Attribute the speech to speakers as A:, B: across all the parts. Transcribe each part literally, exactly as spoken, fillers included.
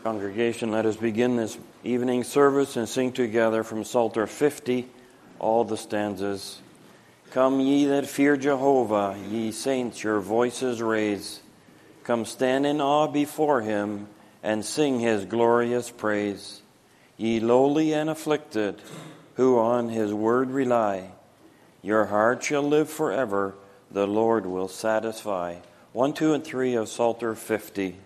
A: Congregation, let us begin this evening service and sing together from Psalter fifty, all the stanzas. Come ye that fear Jehovah, ye saints, your voices raise. Come stand in awe before him, and sing his glorious praise. Ye lowly and afflicted, who on his word rely, your heart shall live forever, the Lord will satisfy. One, two, and three of Psalter fifty.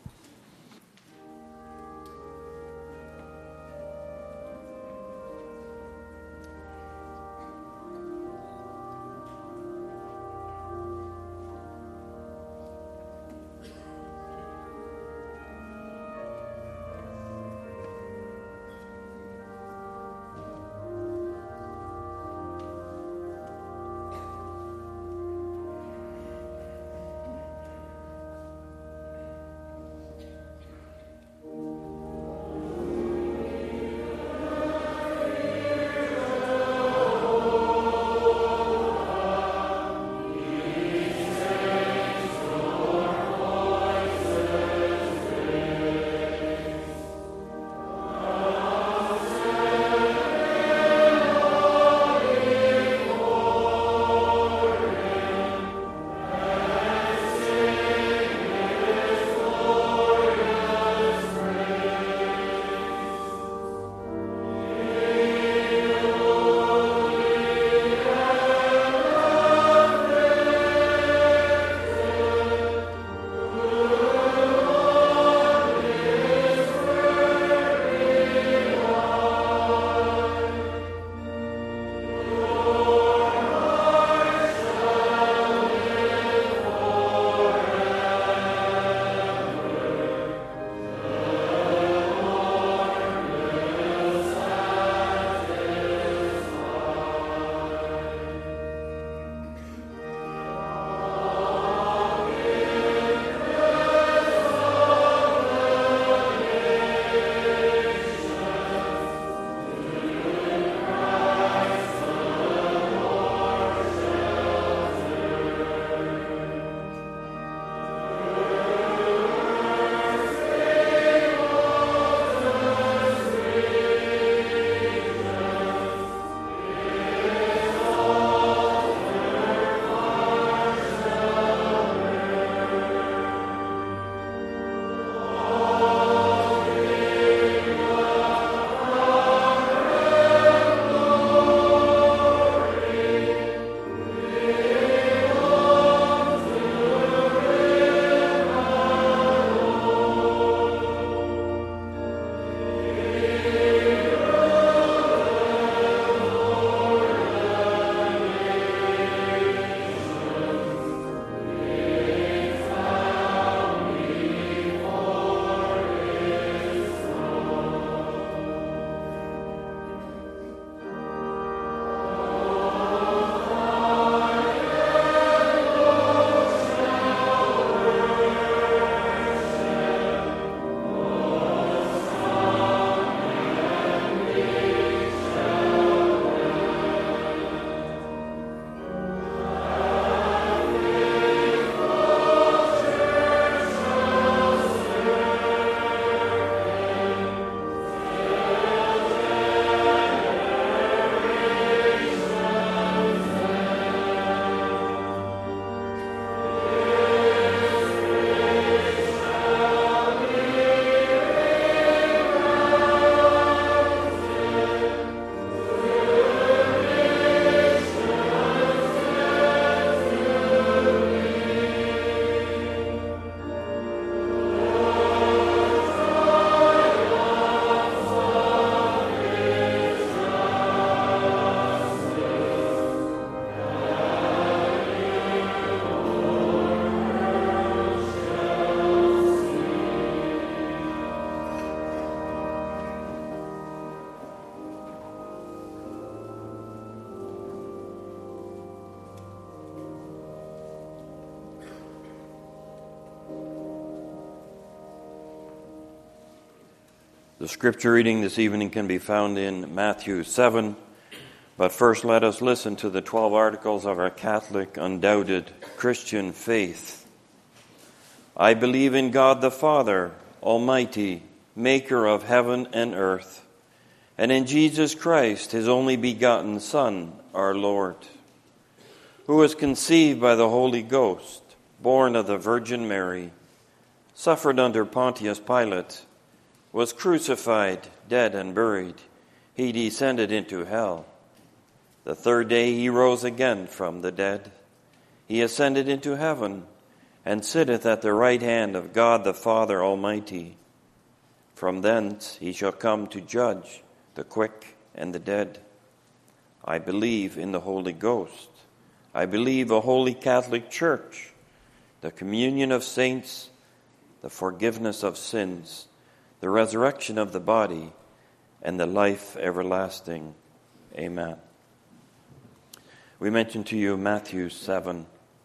A: The scripture reading this evening can be found in Matthew seven, but first let us listen to the twelve articles of our Catholic, undoubted Christian faith. I believe in God the Father, Almighty, maker of heaven and earth, and in Jesus Christ, his only begotten Son, our Lord, who was conceived by the Holy Ghost, born of the Virgin Mary, suffered under Pontius Pilate, was crucified, dead, and buried. He descended into hell. The third day he rose again from the dead. He ascended into heaven, and sitteth at the right hand of God the Father Almighty. From thence he shall come to judge the quick and the dead. I believe in the Holy Ghost. I believe a holy Catholic Church, the communion of saints, the forgiveness of sins, the resurrection of the body, and the life everlasting. Amen. We mentioned to you Matthew seven.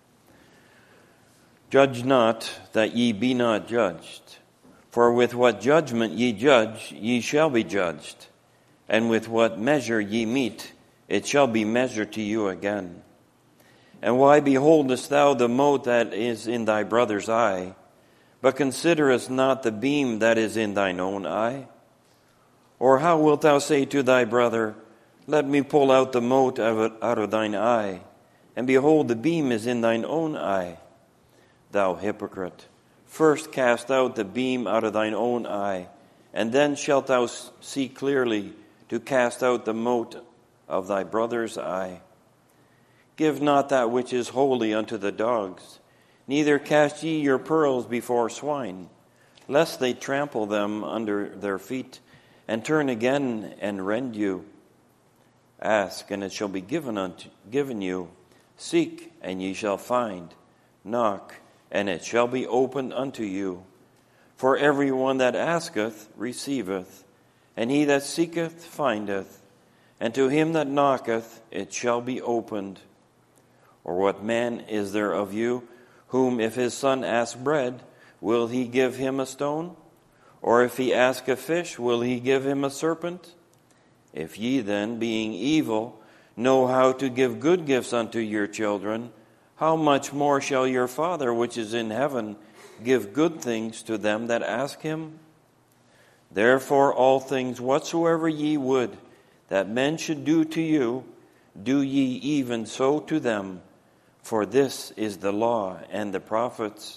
A: Judge not, that ye be not judged. For with what judgment ye judge, ye shall be judged. And with what measure ye mete, it shall be measured to you again. And why beholdest thou the mote that is in thy brother's eye, but considerest not the beam that is in thine own eye? Or how wilt thou say to thy brother, Let me pull out the mote out of thine eye, and behold, the beam is in thine own eye? Thou hypocrite, first cast out the beam out of thine own eye, and then shalt thou see clearly to cast out the mote of thy brother's eye. Give not that which is holy unto the dogs, neither cast ye your pearls before swine, lest they trample them under their feet, and turn again and rend you. Ask, and it shall be given unto given you. Seek, and ye shall find. Knock, and it shall be opened unto you. For every one that asketh receiveth, and he that seeketh findeth, and to him that knocketh it shall be opened. Or what man is there of you, whom if his son ask bread, will he give him a stone? Or if he ask a fish, will he give him a serpent? If ye then, being evil, know how to give good gifts unto your children, how much more shall your Father which is in heaven give good things to them that ask him? Therefore all things whatsoever ye would that men should do to you, do ye even so to them. For this is the law and the prophets.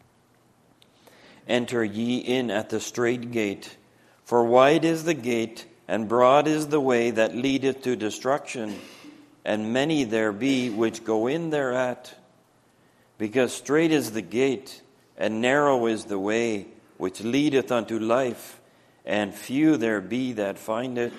A: Enter ye in at the strait gate, for wide is the gate, and broad is the way that leadeth to destruction, and many there be which go in thereat. Because strait is the gate, and narrow is the way which leadeth unto life, and few there be that find it.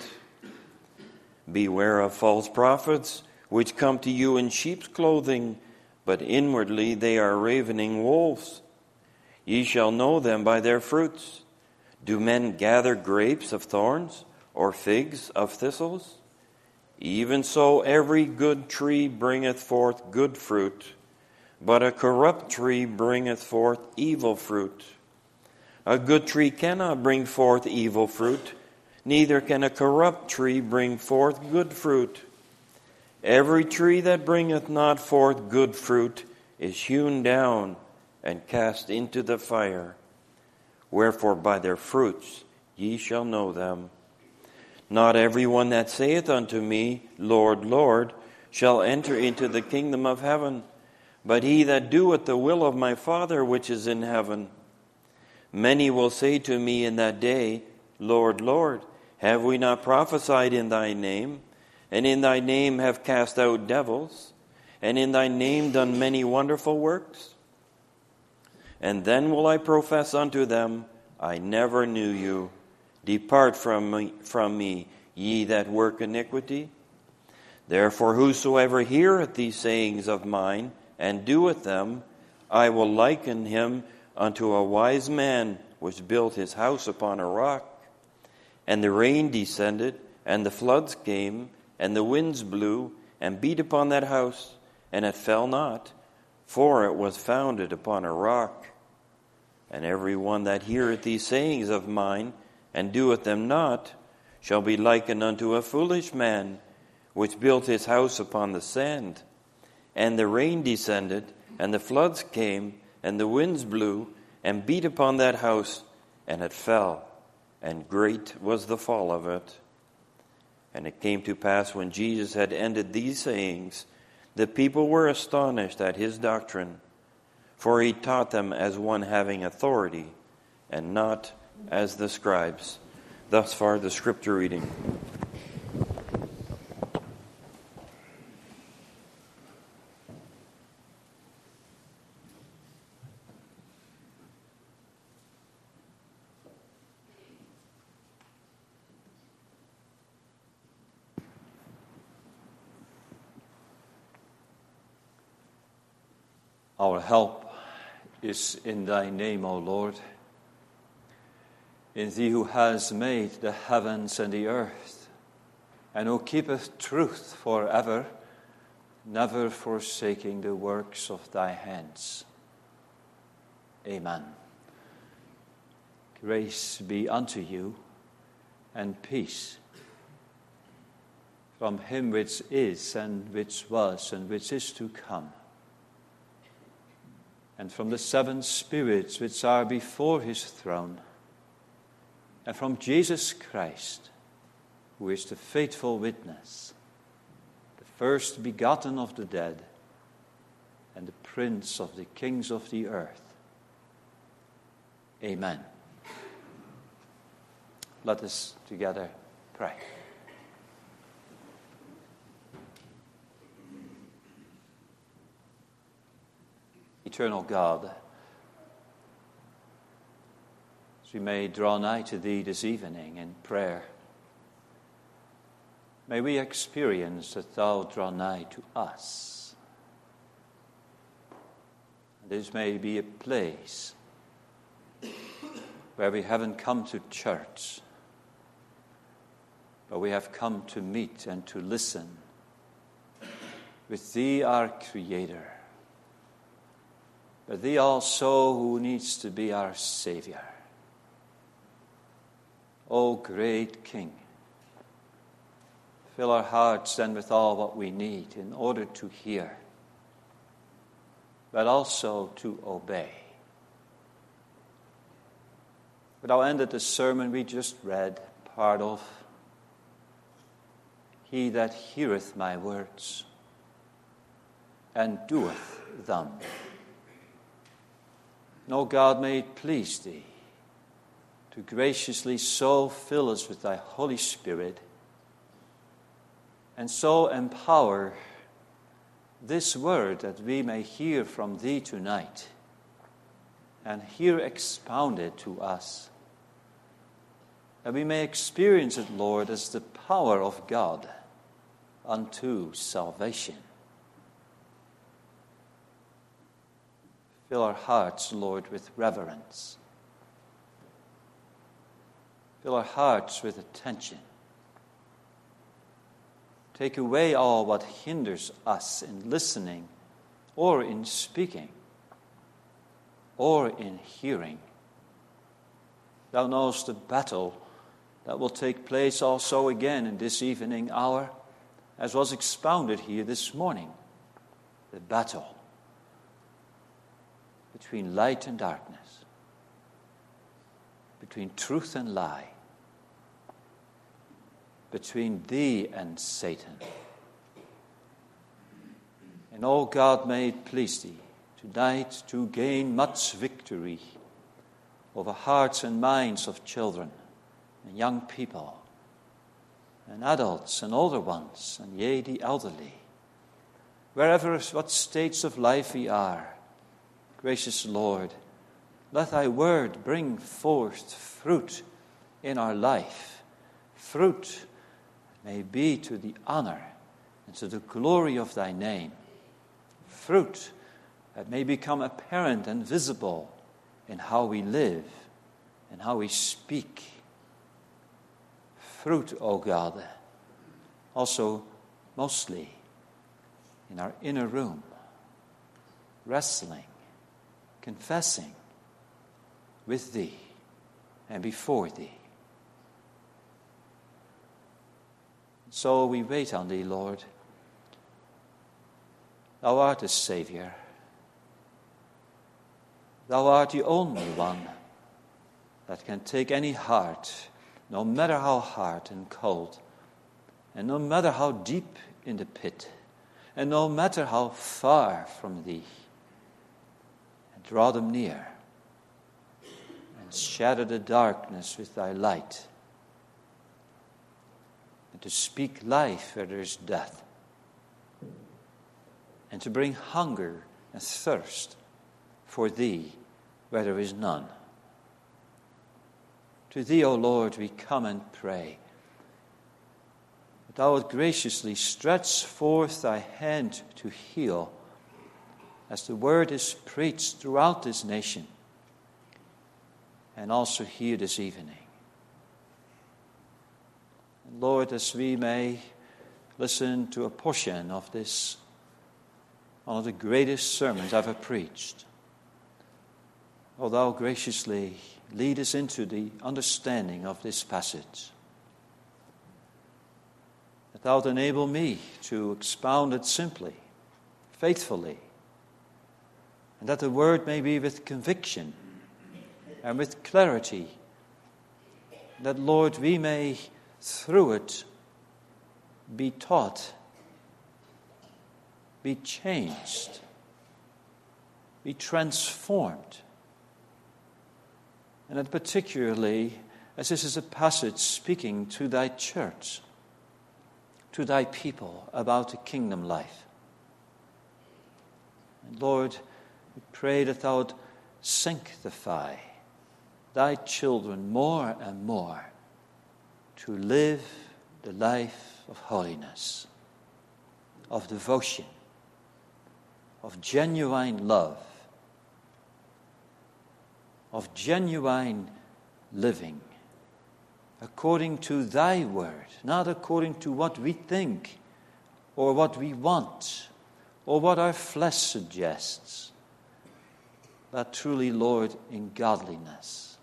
A: Beware of false prophets, which come to you in sheep's clothing, but inwardly they are ravening wolves. Ye shall know them by their fruits. Do men gather grapes of thorns, or figs of thistles? Even so every good tree bringeth forth good fruit, but a corrupt tree bringeth forth evil fruit. A good tree cannot bring forth evil fruit, neither can a corrupt tree bring forth good fruit. Every tree that bringeth not forth good fruit is hewn down and cast into the fire. Wherefore by their fruits ye shall know them. Not every one that saith unto me, Lord, Lord, shall enter into the kingdom of heaven, but he that doeth the will of my Father which is in heaven. Many will say to me in that day, Lord, Lord, have we not prophesied in thy name, and in thy name have cast out devils, and in thy name done many wonderful works? And then will I profess unto them, I never knew you. Depart from me, from me, ye that work iniquity. Therefore whosoever heareth these sayings of mine, and doeth them, I will liken him unto a wise man which built his house upon a rock. And the rain descended, and the floods came, and the winds blew, and beat upon that house, and it fell not, for it was founded upon a rock. And every one that heareth these sayings of mine, and doeth them not, shall be likened unto a foolish man, which built his house upon the sand. And the rain descended, and the floods came, and the winds blew, and beat upon that house, and it fell. and great was the fall of it. And it came to pass, when Jesus had ended these sayings, the people were astonished at his doctrine, for he taught them as one having authority, and not as the scribes. Thus far the scripture reading.
B: Our help is in thy name, O Lord, in thee who has made the heavens and the earth, and who keepeth truth forever, never forsaking the works of thy hands. Amen. Grace be unto you, and peace from him which is, and which was, and which is to come, and from the seven spirits which are before his throne, and from Jesus Christ, who is the faithful witness, the first begotten of the dead, and the prince of the kings of the earth. Amen. Let us together pray. Eternal God, as we may draw nigh to thee this evening in prayer, may we experience that thou draw nigh to us. This may be a place where we haven't come to church, but we have come to meet and to listen with thee, our Creator, but thee also who needs to be our Savior. O great King, fill our hearts then with all what we need in order to hear, but also to obey. But I'll end at the sermon we just read part of. He that heareth my words and doeth them. O God, may it please thee to graciously so fill us with thy Holy Spirit, and so empower this word that we may hear from thee tonight, and hear expounded to us, that we may experience it, Lord, as the power of God unto salvation. Fill our hearts, Lord, with reverence. Fill our hearts with attention. Take away all what hinders us in listening, or in speaking, or in hearing. Thou knowest the battle that will take place also again in this evening hour, as was expounded here this morning. The battle between light and darkness, between truth and lie, between thee and Satan. And, O God, may it please thee tonight to gain much victory over hearts and minds of children and young people and adults and older ones, and yea, the elderly. Wherever, what states of life we are, gracious Lord, let thy word bring forth fruit in our life. Fruit may be to the honor and to the glory of thy name. Fruit that may become apparent and visible in how we live and how we speak. Fruit, O God, also mostly in our inner room, wrestling, confessing with thee and before thee. So we wait on thee, Lord. Thou art the Savior. Thou art the only one that can take any heart no matter how hard and cold, and no matter how deep in the pit, and no matter how far from thee, and draw them near, and shatter the darkness with thy light, and to speak life where there is death, and to bring hunger and thirst for thee where there is none. To thee, O Lord, we come and pray, that thou wilt graciously stretch forth thy hand to heal, as the word is preached throughout this nation, and also here this evening. And Lord, as we may listen to a portion of this, one of the greatest sermons ever preached, O thou graciously lead us into the understanding of this passage, that thou wilt enable me to expound it simply, faithfully, and that the word may be with conviction and with clarity, that, Lord, we may through it be taught, be changed, be transformed. And that particularly, as this is a passage speaking to thy church, to thy people about the kingdom life. And Lord, we pray that thou would sanctify thy children more and more to live the life of holiness, of devotion, of genuine love, of genuine living, according to thy word, not according to what we think or what we want or what our flesh suggests, but truly, Lord, in godliness.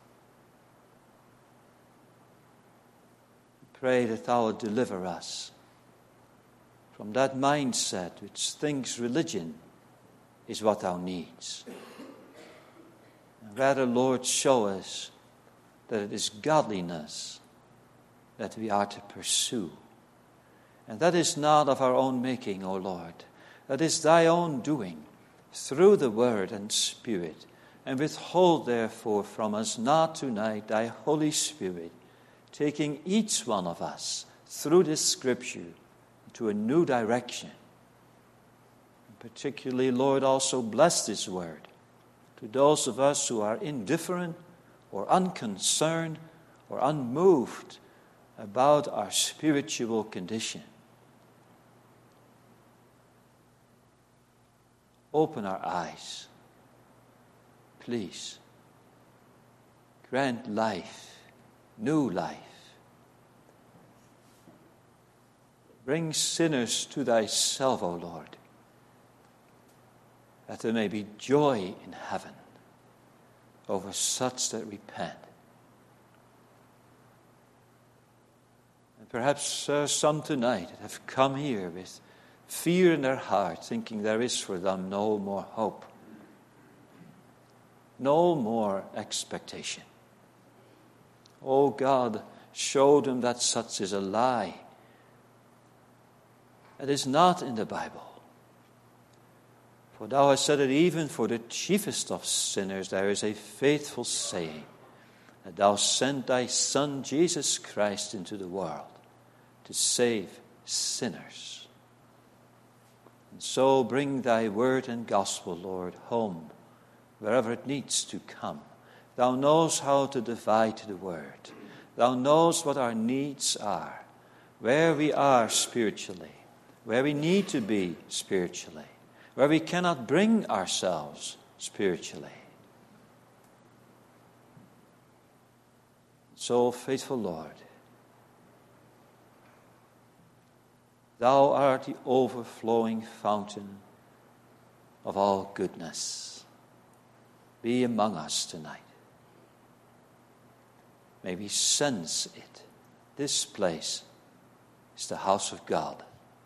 B: Pray that thou wilt deliver us from that mindset which thinks religion is what thou needs. And rather, Lord, show us that it is godliness that we are to pursue. And that is not of our own making, O Lord. That is thy own doing through the word and spirit. And withhold, therefore, from us not tonight thy Holy Spirit, taking each one of us through this scripture to a new direction. And particularly, Lord, also bless this word to those of us who are indifferent or unconcerned or unmoved about our spiritual condition. Open our eyes, please. Grant life, new life. Bring sinners to thyself, O Lord, that there may be joy in heaven over such that repent. And perhaps uh, some tonight have come here with fear in their heart, thinking there is for them no more hope, no more expectation. Oh God, show them that such is a lie. It is not in the Bible. For thou hast said that even for the chiefest of sinners there is a faithful saying, that thou sent thy Son Jesus Christ into the world to save sinners. And so bring thy word and gospel, Lord, home, wherever it needs to come. Thou knows how to divide the word. Thou knows what our needs are, where we are spiritually, where we need to be spiritually, where we cannot bring ourselves spiritually. So, faithful Lord, thou art the overflowing fountain of all goodness. Be among us tonight. May we sense it. This place is the house of God.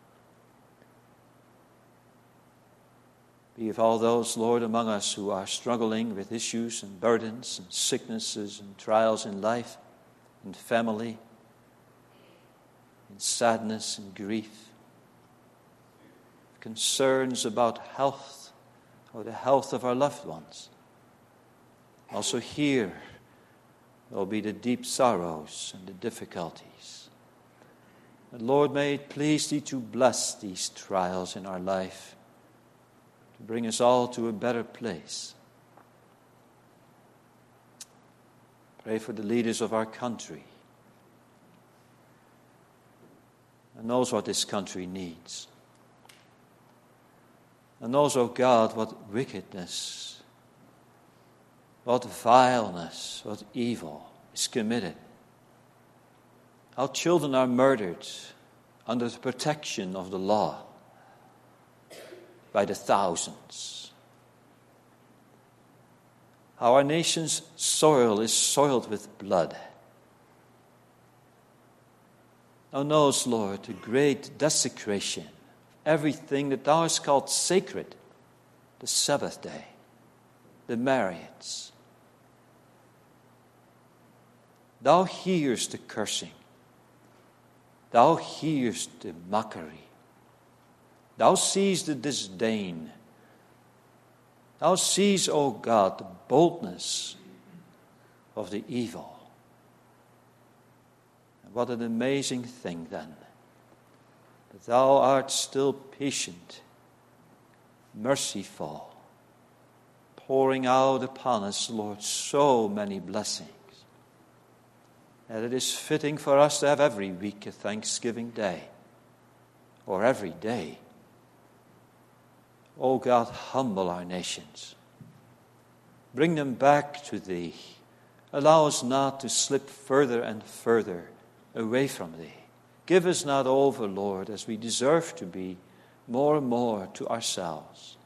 B: Be of all those, Lord, among us who are struggling with issues and burdens and sicknesses and trials in life, in family, in sadness and grief, concerns about health or the health of our loved ones. Also here will be the deep sorrows and the difficulties. And Lord, may it please Thee to bless these trials in our life, to bring us all to a better place. Pray for the leaders of our country, and knows what this country needs. And knows, O God, what wickedness, what vileness, what evil is committed. How children are murdered under the protection of the law by the thousands. How our nation's soil is soiled with blood. Thou knowest, Lord, the great desecration of everything that Thou hast called sacred, the Sabbath day, the marriage. Thou hearest the cursing. Thou hearest the mockery. Thou sees the disdain. Thou sees, O God, the boldness of the evil. And what an amazing thing then, that Thou art still patient, merciful, pouring out upon us, Lord, so many blessings, that it is fitting for us to have every week a Thanksgiving Day, or every day. O God, humble our nations. Bring them back to Thee. Allow us not to slip further and further away from Thee. Give us not over, Lord, as we deserve to be, more and more to ourselves.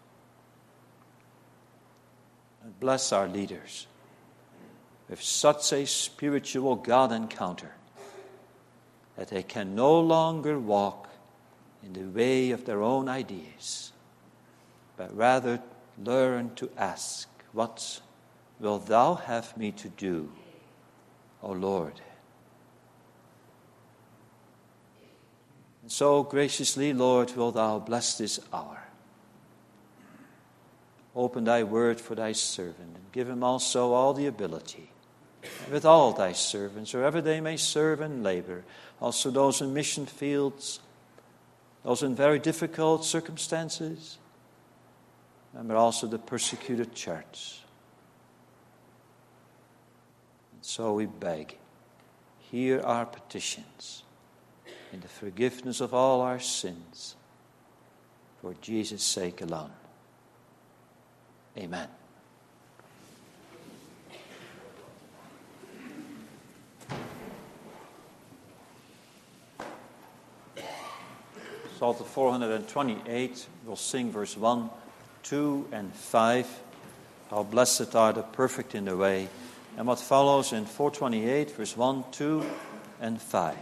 B: And bless our leaders with such a spiritual God encounter that they can no longer walk in the way of their own ideas, but rather learn to ask, what wilt Thou have me to do, O Lord? And so graciously, Lord, wilt Thou bless this hour. Open Thy word for Thy servant, and give him also all the ability, with all Thy servants, wherever they may serve and labor, also those in mission fields, those in very difficult circumstances, remember also the persecuted church. And so we beg, hear our petitions in the forgiveness of all our sins, for Jesus' sake alone. Amen. Psalm four hundred twenty-eight, we'll sing verse one, two, and five. How blessed are the perfect in the way. And what follows in four twenty-eight, verse one, two, and five.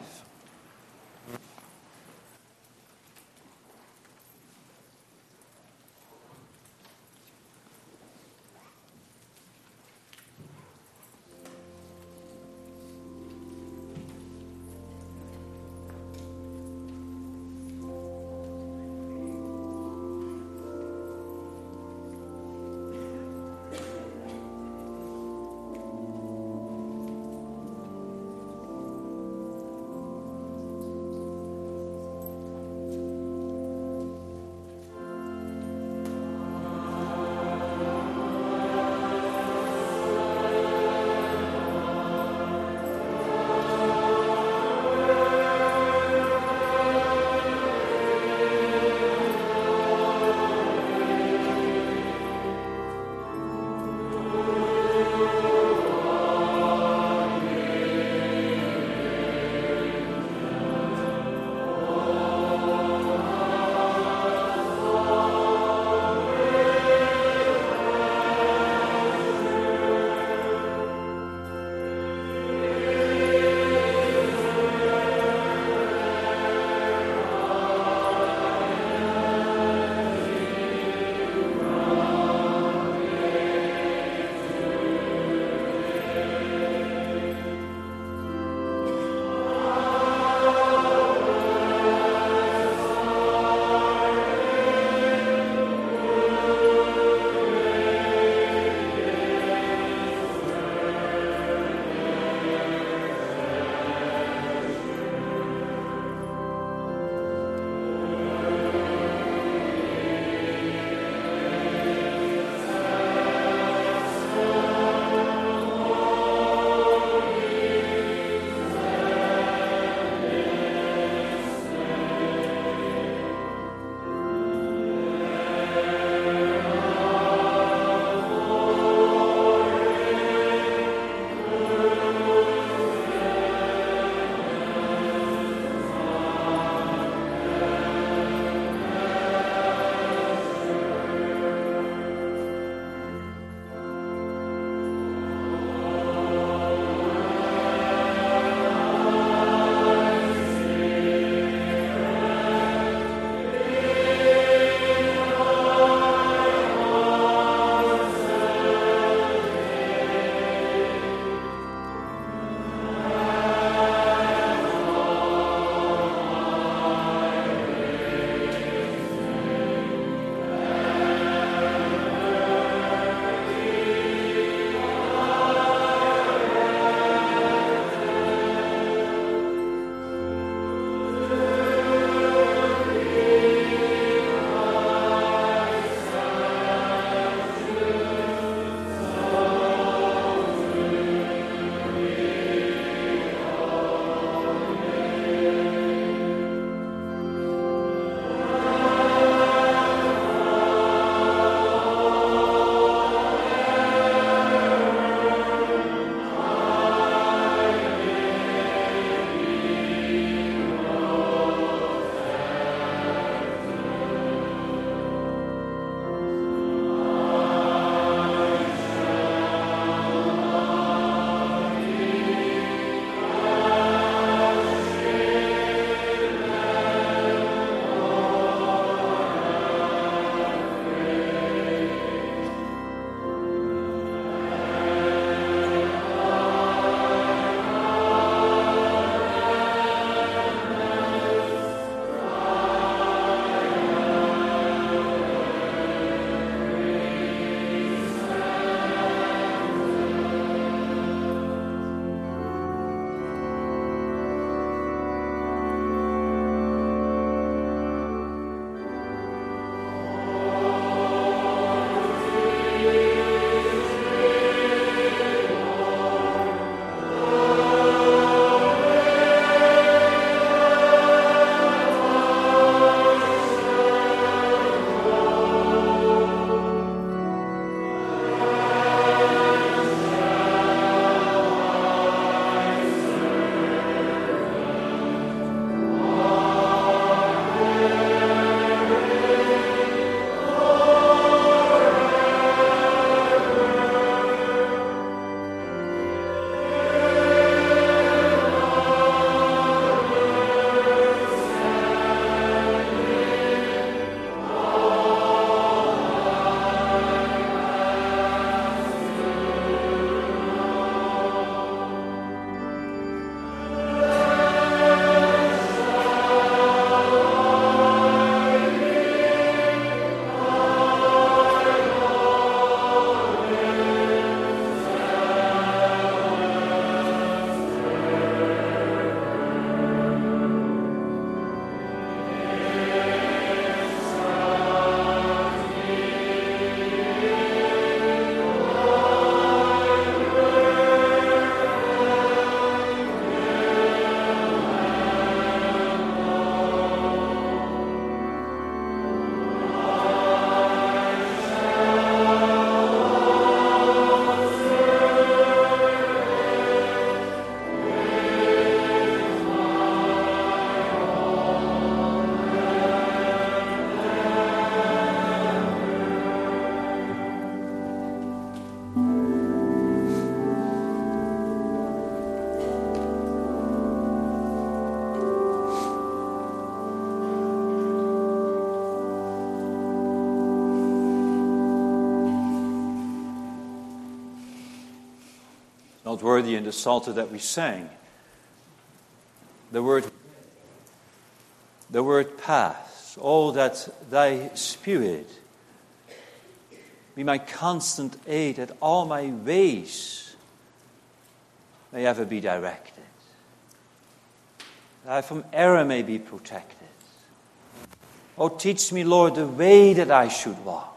B: not worthy in the Psalter that we sang. The word, the word pass. Oh, that thy Spirit be my constant aid, that all my ways may ever be directed. That I from error may be protected. Oh, teach me, Lord, the way that I should walk.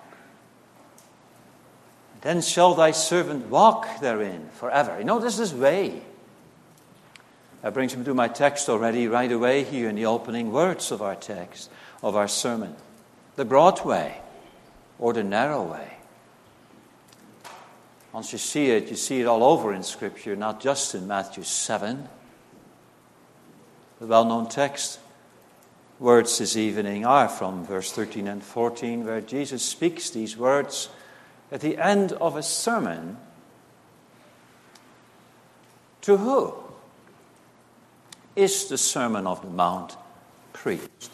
B: Then shall thy servant walk therein forever. You notice this way. That brings me to my text already right away here in the opening words of our text, of our sermon. The broad way or the narrow way. Once you see it, you see it all over in Scripture, not just in Matthew seven. The well-known text words this evening are from verse thirteen and fourteen, where Jesus speaks these words at the end of a sermon. To who is the Sermon of the Mount preached?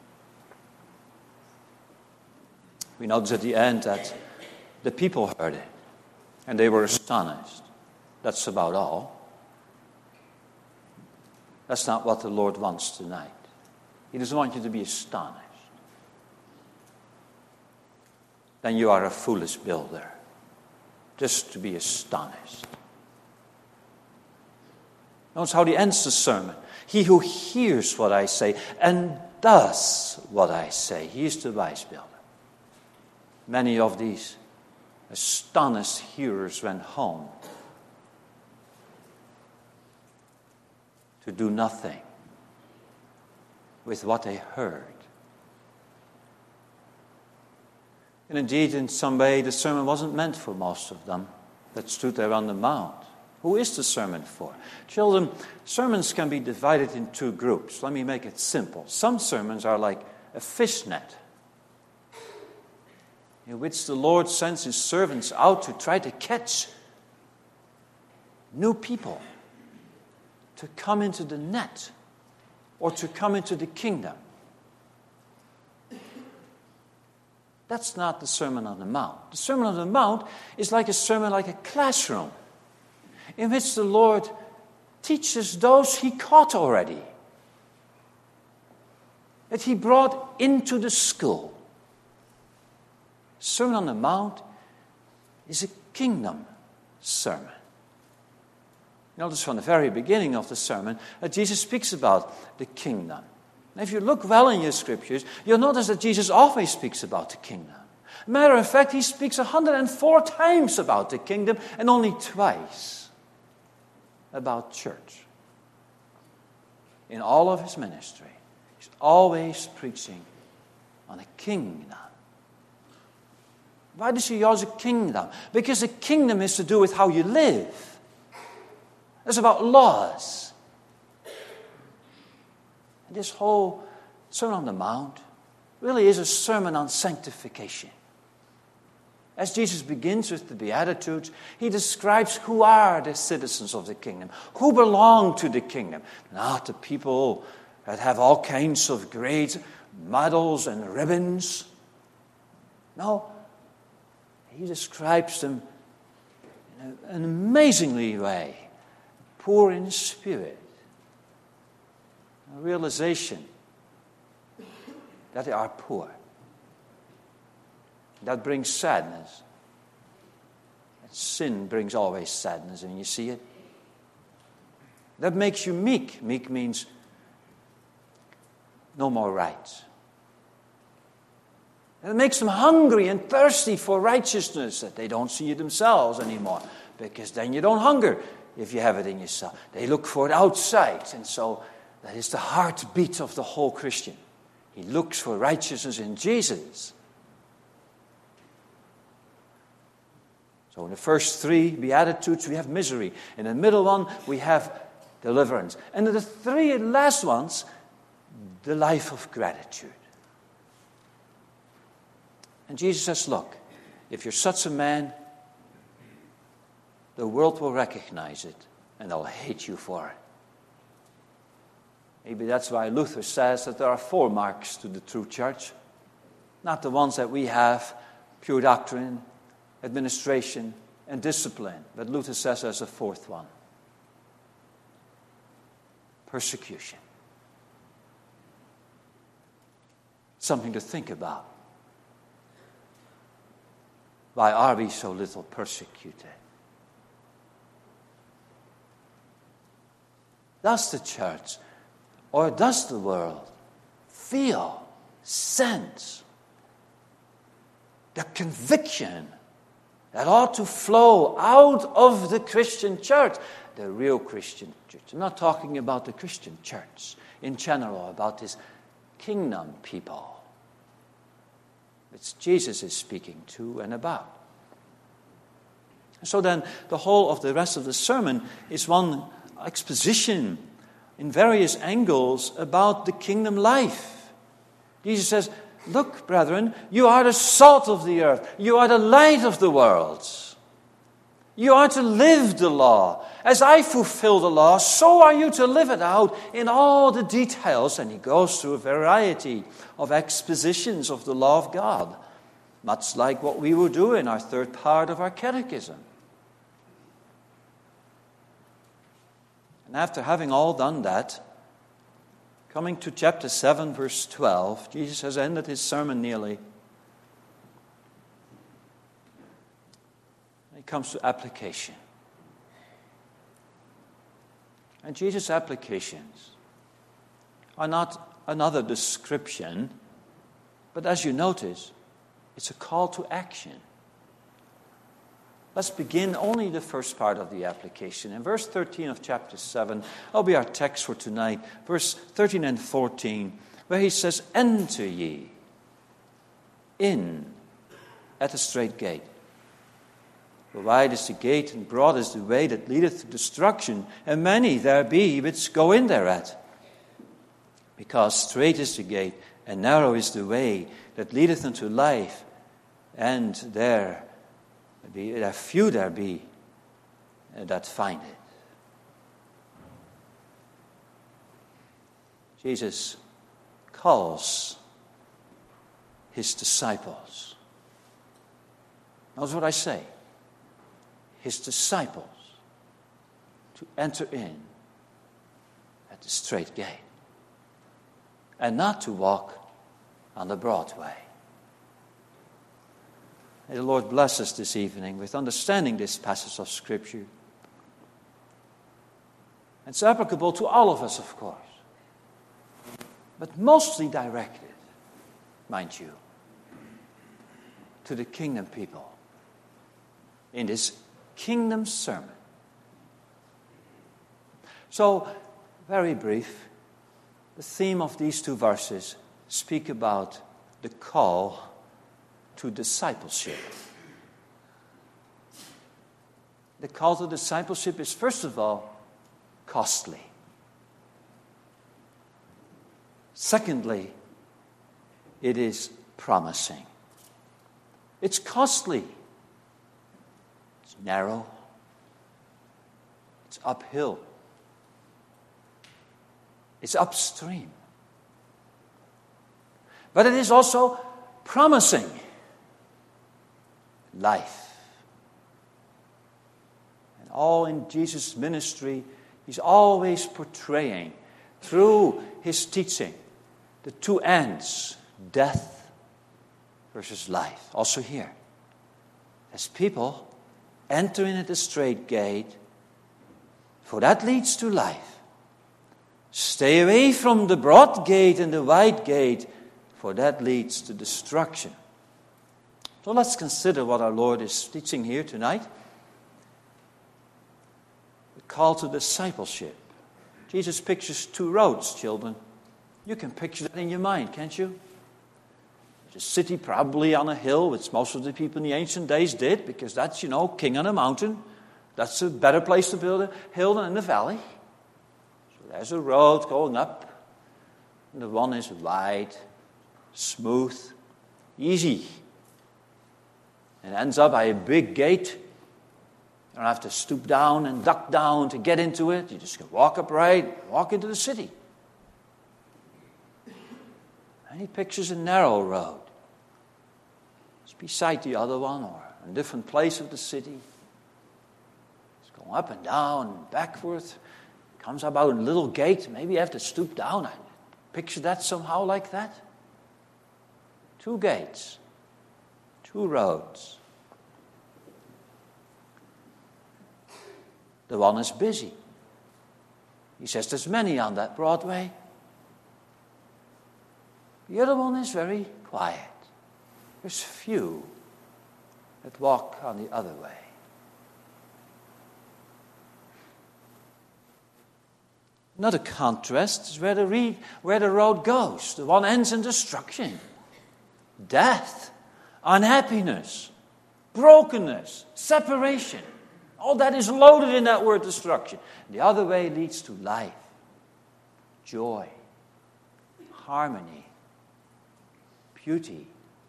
B: We notice at the end that the people heard it, and they were astonished. That's about all. That's not what the Lord wants tonight. He doesn't want you to be astonished. Then you are a foolish builder, just to be astonished. Notice how he ends the sermon. He who hears what I say and does what I say, he is the wise builder. Many of these astonished hearers went home to do nothing with what they heard. And indeed, in some way, the sermon wasn't meant for most of them that stood there on the mount. Who is the sermon for? Children, sermons can be divided in two groups. Let me make it simple. Some sermons are like a fishnet, in which the Lord sends his servants out to try to catch new people, to come into the net, or to come into the kingdom. That's not the Sermon on the Mount. The Sermon on the Mount is like a sermon, like a classroom, in which the Lord teaches those he caught already, that he brought into the school. Sermon on the Mount is a kingdom sermon. Notice from the very beginning of the sermon that Jesus speaks about the kingdom. And if you look well in your scriptures, you'll notice that Jesus always speaks about the kingdom. Matter of fact, he speaks one hundred four times about the kingdom and only twice about church. In all of his ministry, he's always preaching on a kingdom. Why does he use a kingdom? Because a kingdom is to do with how you live. It's about laws. And this whole Sermon on the Mount really is a sermon on sanctification. As Jesus begins with the Beatitudes, he describes who are the citizens of the kingdom, who belong to the kingdom. Not the people that have all kinds of great medals and ribbons. No, he describes them in an amazingly way. Poor in spirit. A realization that they are poor. That brings sadness. That sin brings always sadness when you see it. That makes you meek. Meek means no more rights. And it makes them hungry and thirsty for righteousness, that they don't see it themselves anymore. Because then you don't hunger if you have it in yourself. They look for it outside. And so that is the heartbeat of the whole Christian. He looks for righteousness in Jesus. So in the first three Beatitudes, we have misery. In the middle one, we have deliverance. And in the three last ones, the life of gratitude. And Jesus says, look, if you're such a man, the world will recognize it, and they'll hate you for it. Maybe that's why Luther says that there are four marks to the true church. Not the ones that we have, pure doctrine, administration, and discipline. But Luther says there's a fourth one. Persecution. Something to think about. Why are we so little persecuted? Does the church or does the world feel, sense the conviction that ought to flow out of the Christian church, the real Christian church? I'm not talking about the Christian church in general, about this kingdom people, which Jesus is speaking to and about. So then, the whole of the rest of the sermon is one exposition in various angles about the kingdom life. Jesus says, look, brethren, you are the salt of the earth. You are the light of the world. You are to live the law. As I fulfill the law, so are you to live it out in all the details. And he goes through a variety of expositions of the law of God, much like what we will do in our third part of our catechism. And after having all done that, coming to chapter seven, verse twelve, Jesus has ended his sermon nearly. He comes to application. And Jesus' applications are not another description, but as you notice, it's a call to action. Let's begin only the first part of the application. In verse thirteen of chapter seven, that'll be our text for tonight, verse thirteen and fourteen, where he says, enter ye in at the strait gate. For wide is the gate, and broad is the way that leadeth to destruction, and many there be which go in thereat. Because strait is the gate, and narrow is the way that leadeth unto life, and there be there few there be that find it. Jesus calls his disciples. Notice what I say. His disciples to enter in at the strait gate and not to walk on the broad way. May the Lord bless us this evening with understanding this passage of Scripture. It's applicable to all of us, of course, but mostly directed, mind you, to the kingdom people in this kingdom sermon. So, very brief, the theme of these two verses speak about the call to discipleship. The call to discipleship is, first of all, costly. Secondly, it is promising. It's costly. It's narrow. It's uphill. It's upstream. But it is also promising. Life. And all in Jesus' ministry, he's always portraying, through his teaching, the two ends, death versus life. Also here, as people enter in at the strait gate, for that leads to life. Stay away from the broad gate and the wide gate, for that leads to destruction. So let's consider what our Lord is teaching here tonight. The call to discipleship. Jesus pictures two roads, children. You can picture that in your mind, can't you? There's a city probably on a hill, which most of the people in the ancient days did, because that's, you know, king on a mountain. That's a better place to build a hill than in the valley. So there's a road going up, and the one is wide, smooth, easy. And ends up by a big gate. You don't have to stoop down and duck down to get into it. You just can walk upright, walk into the city. And he pictures a narrow road. It's beside the other one or in a different place of the city. going up and down, backward. Comes about a little gate. Maybe you have to stoop down. I picture that somehow like that. Two gates. Two roads. The one is busy. He says there's many on that Broadway. The other one is very quiet. There's few that walk on the other way. Another contrast is where the, re- where the road goes. The one ends in destruction, death, unhappiness, brokenness, separation. All that is loaded in that word destruction. The other way leads to life, joy, harmony, beauty,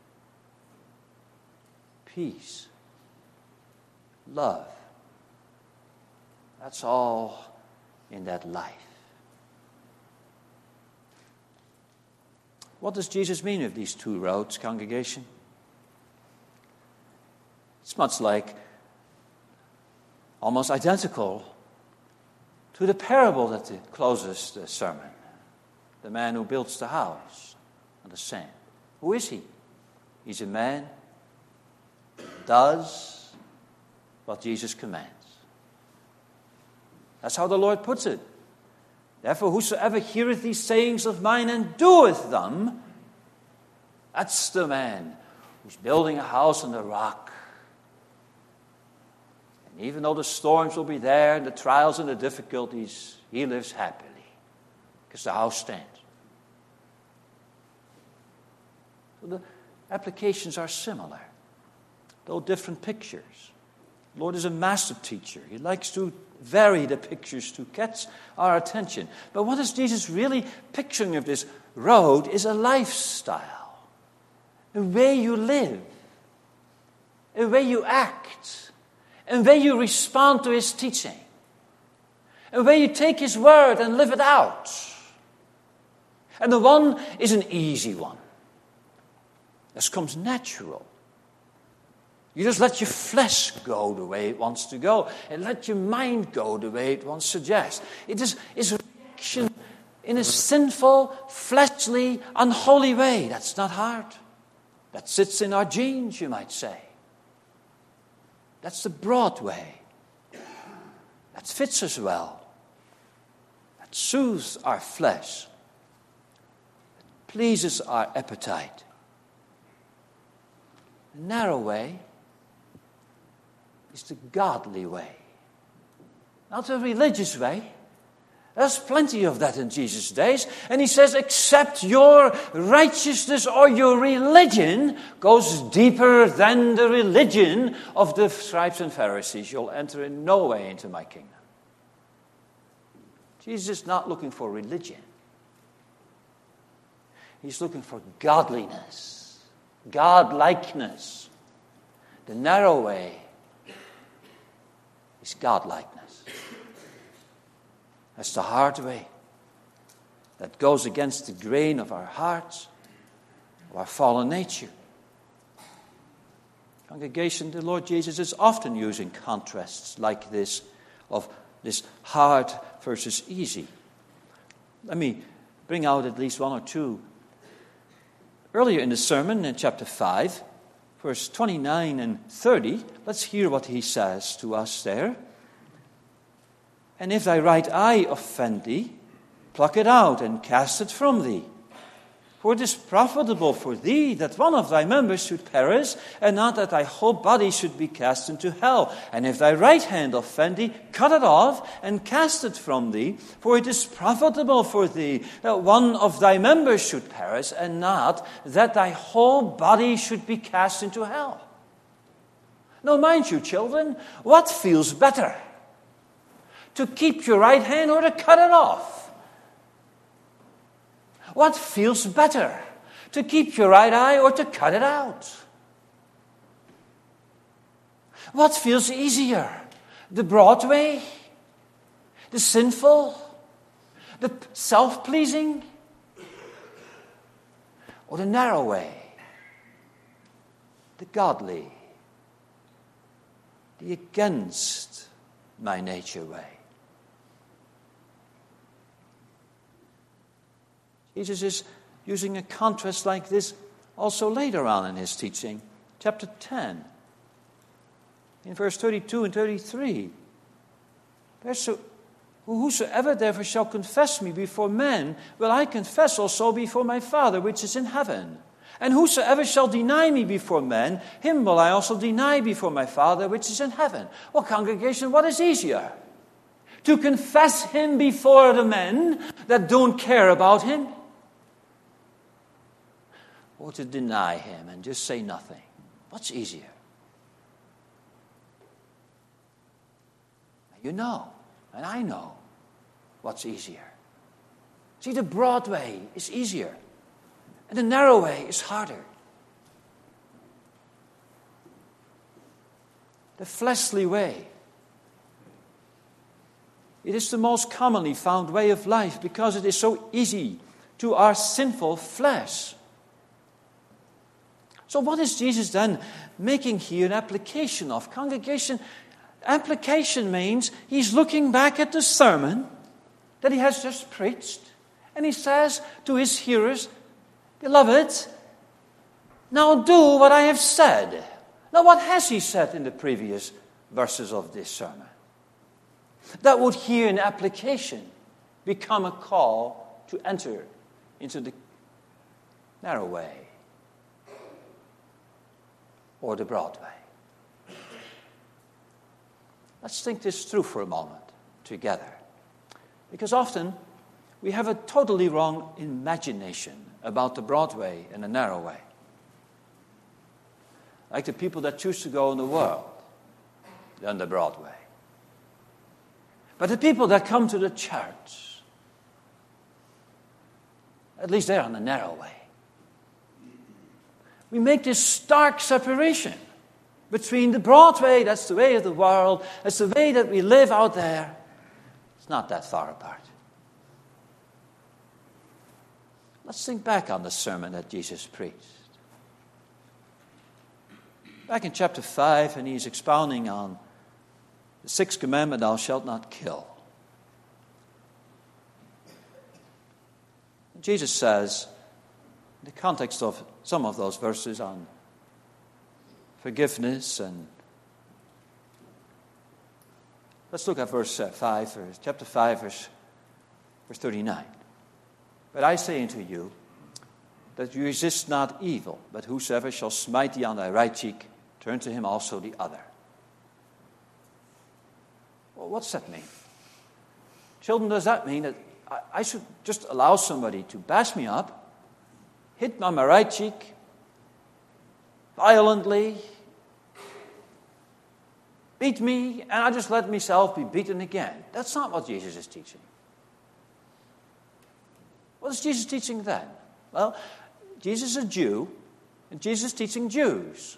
B: peace, love. That's all in that life. What does Jesus mean with these two roads, congregation? It's much like, almost identical to the parable that closes the sermon. The man who builds the house on the sand. Who is he? He's a man who does what Jesus commands. That's how the Lord puts it. Therefore, whosoever heareth these sayings of mine and doeth them, that's the man who's building a house on the rock. And even though the storms will be there, and the trials and the difficulties, he lives happily, because the house stands. So the applications are similar, though different pictures. The Lord is a master teacher. He likes to vary the pictures to catch our attention. But what is Jesus really picturing of this road is a lifestyle, a way you live, a way you act, a way you respond to his teaching, a way you take his word and live it out. And the one is an easy one. This comes natural. You just let your flesh go the way it wants to go, and let your mind go the way it wants to suggest. It is, is a reaction in a sinful, fleshly, unholy way. That's not hard. That sits in our genes, you might say. That's the broad way. That fits us well. That soothes our flesh. That pleases our appetite. The narrow way is the godly way. Not the religious way. There's plenty of that in Jesus' days. And he says, except your righteousness or your religion goes deeper than the religion of the scribes and Pharisees, you'll enter in no way into my kingdom. Jesus is not looking for religion. He's looking for godliness, godlikeness. The narrow way is godlikeness. That's the hard way that goes against the grain of our hearts, of our fallen nature. Congregation, the Lord Jesus is often using contrasts like this of this hard versus easy. Let me bring out at least one or two. Earlier in the sermon, in chapter five, verse twenty-nine and thirty, let's hear what he says to us there. And if thy right eye offend thee, pluck it out and cast it from thee. For it is profitable for thee that one of thy members should perish, and not that thy whole body should be cast into hell. And if thy right hand offend thee, cut it off and cast it from thee. For it is profitable for thee that one of thy members should perish, and not that thy whole body should be cast into hell. Now, mind you, children, what feels better? To keep your right hand or to cut it off? What feels better? To keep your right eye or to cut it out? What feels easier? The broad way? The sinful? The self-pleasing? Or the narrow way? The godly? The against my nature way. Jesus is using a contrast like this also later on in his teaching. Chapter ten, in verse thirty-two and thirty-three. Whosoever therefore shall confess me before men, will I confess also before my Father which is in heaven. And whosoever shall deny me before men, him will I also deny before my Father which is in heaven. Well, congregation, what is easier? To confess him before the men that don't care about him? Or to deny him and just say nothing? What's easier? You know, and I know what's easier. See, the broad way is easier, and the narrow way is harder. The fleshly way, it is the most commonly found way of life because it is so easy to our sinful flesh. So what is Jesus then making here an application of? Congregation, application means he's looking back at the sermon that he has just preached, and he says to his hearers, beloved, now do what I have said. Now what has he said in the previous verses of this sermon? That would here in application become a call to enter into the narrow way or the broad way. Let's think this through for a moment together. Because often we have a totally wrong imagination about the broad way and the narrow way. Like the people that choose to go in the world, they're on the broad way. But the people that come to the church, at least they're on the narrow way. We make this stark separation between the broad way, that's the way of the world, that's the way that we live out there. It's not that far apart. Let's think back on the sermon that Jesus preached. Back in chapter five, and he's expounding on the sixth commandment, thou shalt not kill. Jesus says, in the context of some of those verses on forgiveness, and let's look at verse five, verse, chapter five, verse, verse thirty-nine. But I say unto you, that you resist not evil, but whosoever shall smite thee on thy right cheek, turn to him also the other. Well, what's that mean? Children, does that mean that I, I should just allow somebody to bash me up, hit me on my right cheek, violently, beat me, and I just let myself be beaten again? That's not what Jesus is teaching. What is Jesus teaching then? Well, Jesus is a Jew, and Jesus is teaching Jews.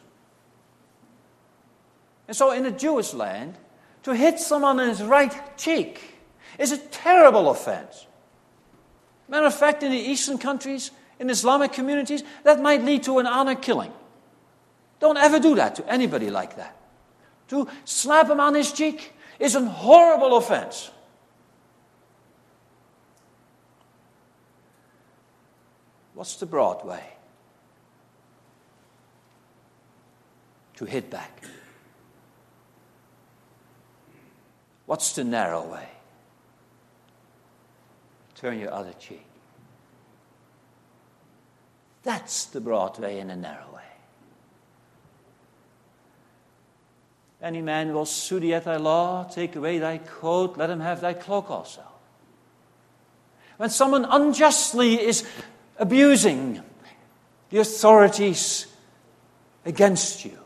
B: And so in a Jewish land, to hit someone in his right cheek is a terrible offense. Matter of fact, in the Eastern countries, in Islamic communities, that might lead to an honor killing. Don't ever do that to anybody like that. To slap him on his cheek is a horrible offense. What's the broad way? To hit back. What's the narrow way? Turn your other cheek. That's the broad way and the narrow way. Any man will sue thee at thy law, take away thy coat, let him have thy cloak also. When someone unjustly is abusing the authorities against you,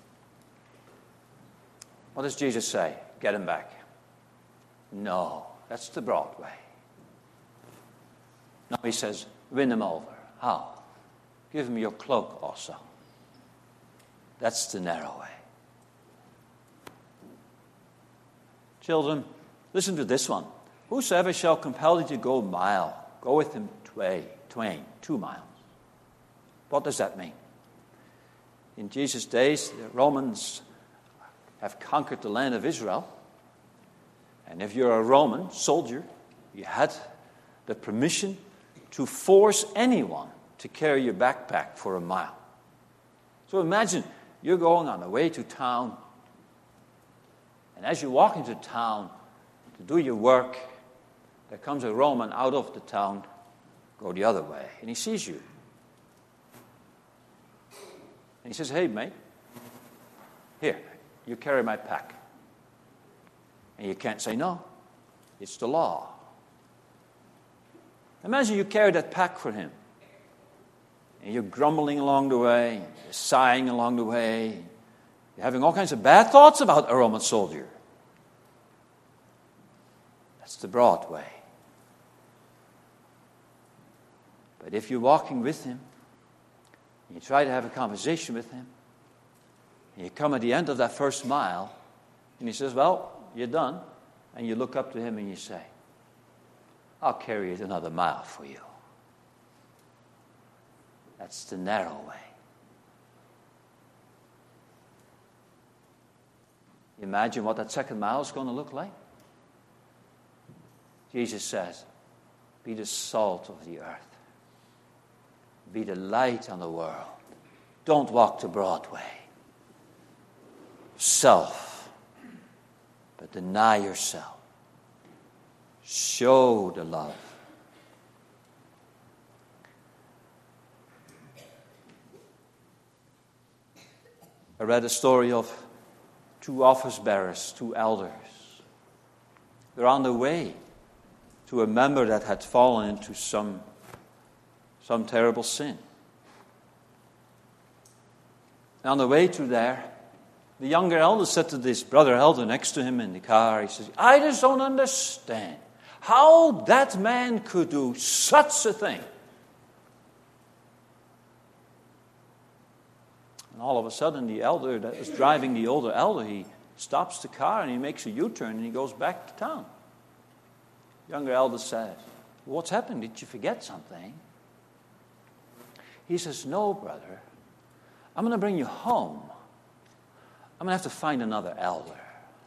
B: what does Jesus say? Get him back. No, that's the broad way. Now he says, win him over. How? Give him your cloak also. That's the narrow way. Children, listen to this one. Whosoever shall compel thee to go a mile, go with him twain, twain, two miles. What does that mean? In Jesus' days, the Romans have conquered the land of Israel. And if you're a Roman soldier, you had the permission to force anyone to carry your backpack for a mile. So imagine you're going on the way to town, and as you walk into town to do your work, there comes a Roman out of the town, go the other way, and he sees you. And he says, "Hey, mate, here, you carry my pack." And you can't say no. It's the law. Imagine you carry that pack for him. And you're grumbling along the way, you're sighing along the way, you're having all kinds of bad thoughts about a Roman soldier. That's the broad way. But if you're walking with him, and you try to have a conversation with him, and you come at the end of that first mile, and he says, "Well, you're done," and you look up to him and you say, "I'll carry it another mile for you." That's the narrow way. Imagine what that second mile is going to look like. Jesus says, "Be the salt of the earth. Be the light on the world. Don't walk the broad way. Self, but deny yourself. Show the love." I read a story of two office bearers, two elders. They're on the way to a member that had fallen into some, some terrible sin. And on the way to there, the younger elder said to this brother elder next to him in the car, he says, "I just don't understand how that man could do such a thing." And all of a sudden, the elder that was driving the older elder, he stops the car and he makes a U-turn and he goes back to town. The younger elder says, "What's happened? Did you forget something?" He says, "No, brother. I'm going to bring you home. I'm going to have to find another elder.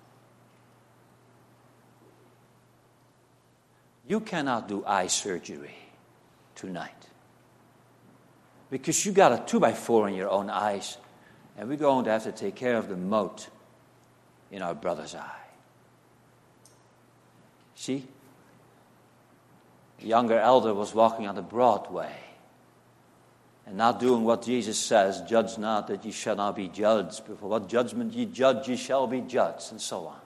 B: You cannot do eye surgery tonight because you got a two by four in your own eyes, and we're going to have to take care of the mote in our brother's eye." See? The younger elder was walking on the broad way and not doing what Jesus says, "Judge not that ye shall not be judged. For what judgment ye judge, ye shall be judged," and so on.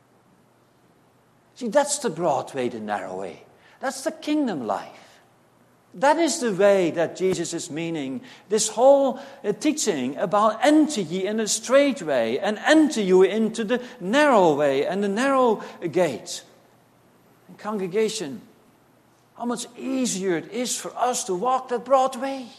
B: See, that's the broad way, the narrow way. That's the kingdom life. That is the way that Jesus is meaning this whole uh, teaching about enter ye in the straight way and enter you into the narrow way and the narrow gate. And congregation, how much easier it is for us to walk that broad way.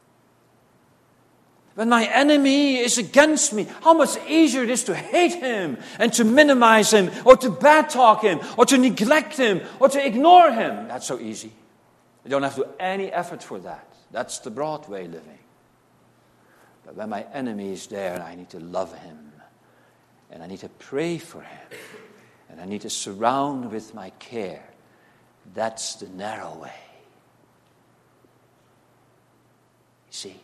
B: When my enemy is against me, how much easier it is to hate him and to minimize him or to bad talk him or to neglect him or to ignore him. That's so easy. You don't have to do any effort for that. That's the broad way living. But when my enemy is there, I need to love him. And I need to pray for him. And I need to surround with my care. That's the narrow way. You see?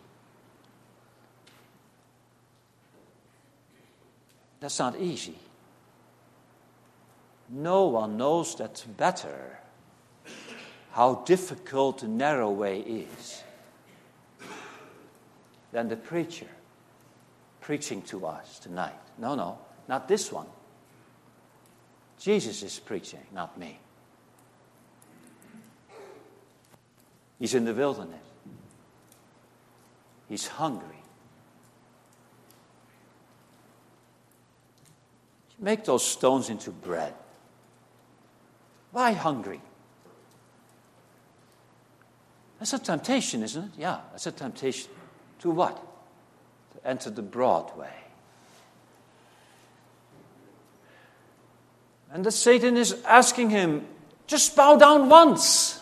B: That's not easy. No one knows that better, how difficult the narrow way is, than the preacher preaching to us tonight. No, no, not this one. Jesus is preaching, not me. He's in the wilderness. He's hungry. Make those stones into bread. Why hungry? That's a temptation, isn't it? Yeah, that's a temptation. To what? To enter the broad way. And the Satan is asking him, just bow down once.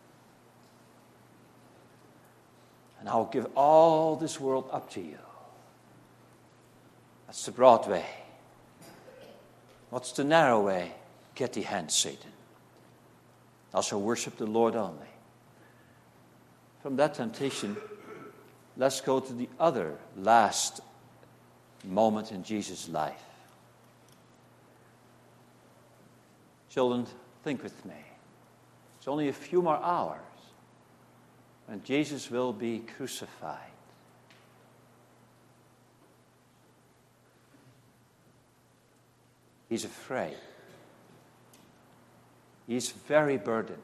B: And I'll give all this world up to you. That's the broad way. What's the narrow way? Get thee hence, Satan. Thou shalt worship the Lord only. From that temptation, let's go to the other last moment in Jesus' life. Children, think with me. It's only a few more hours and Jesus will be crucified. He's afraid. He's very burdened.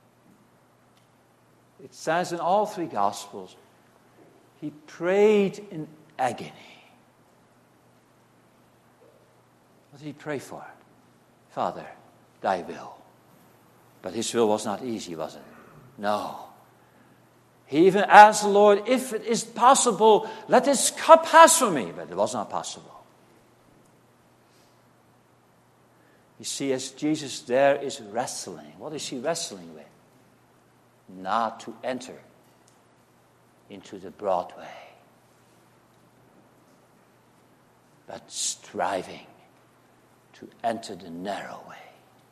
B: It says in all three Gospels, he prayed in agony. What did he pray for? Father, thy will. But his will was not easy, was it? No. He even asked the Lord, if it is possible, let this cup pass from me. But it was not possible. You see, as Jesus there is wrestling, what is he wrestling with? Not to enter into the broad way, but striving to enter the narrow way.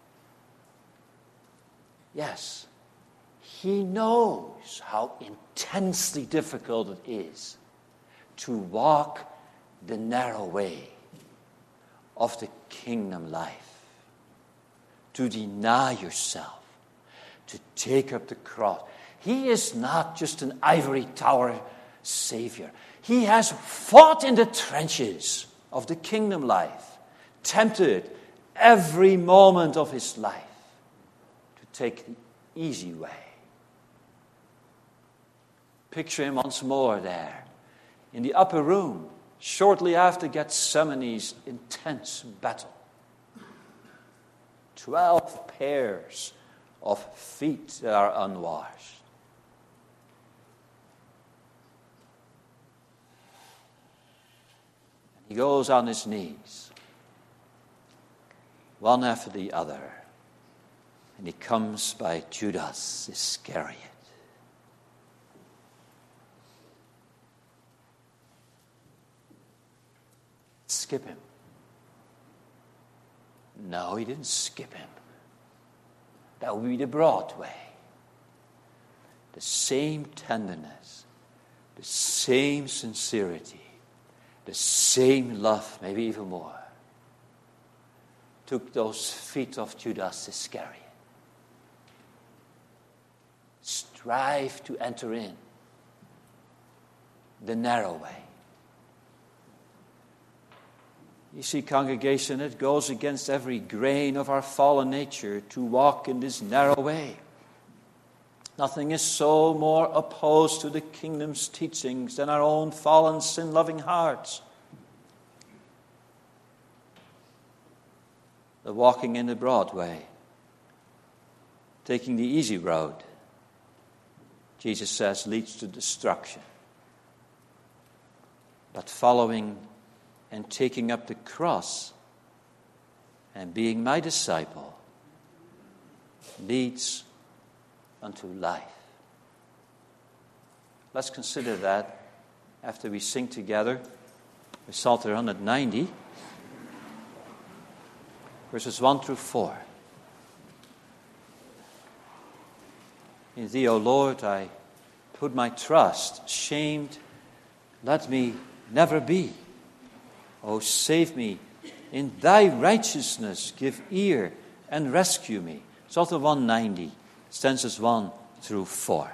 B: Yes, he knows how intensely difficult it is to walk the narrow way of the kingdom life, to deny yourself, to take up the cross. He is not just an ivory tower savior. He has fought in the trenches of the kingdom life, tempted every moment of his life to take the easy way. Picture him once more there in the upper room, shortly after Gethsemane's intense battle. Twelve pairs of feet that are unwashed. He goes on his knees, one after the other, and he comes by Judas Iscariot. Skip him. No, he didn't skip him. That would be the broad way. The same tenderness, the same sincerity, the same love, maybe even more, took those feet of Judas Iscariot. Strive to enter in the narrow way. You see, congregation, it goes against every grain of our fallen nature to walk in this narrow way. Nothing is so more opposed to the kingdom's teachings than our own fallen, sin-loving hearts. The walking in the broad way, taking the easy road, Jesus says, leads to destruction. But following and taking up the cross and being my disciple leads unto life. Let's consider that after we sing together with Psalter one ninety, verses one through four. In thee, O Lord, I put my trust. Shamed, let me never be. O save me in thy righteousness. Give ear and rescue me. Psalter one ninety, stanzas one through four.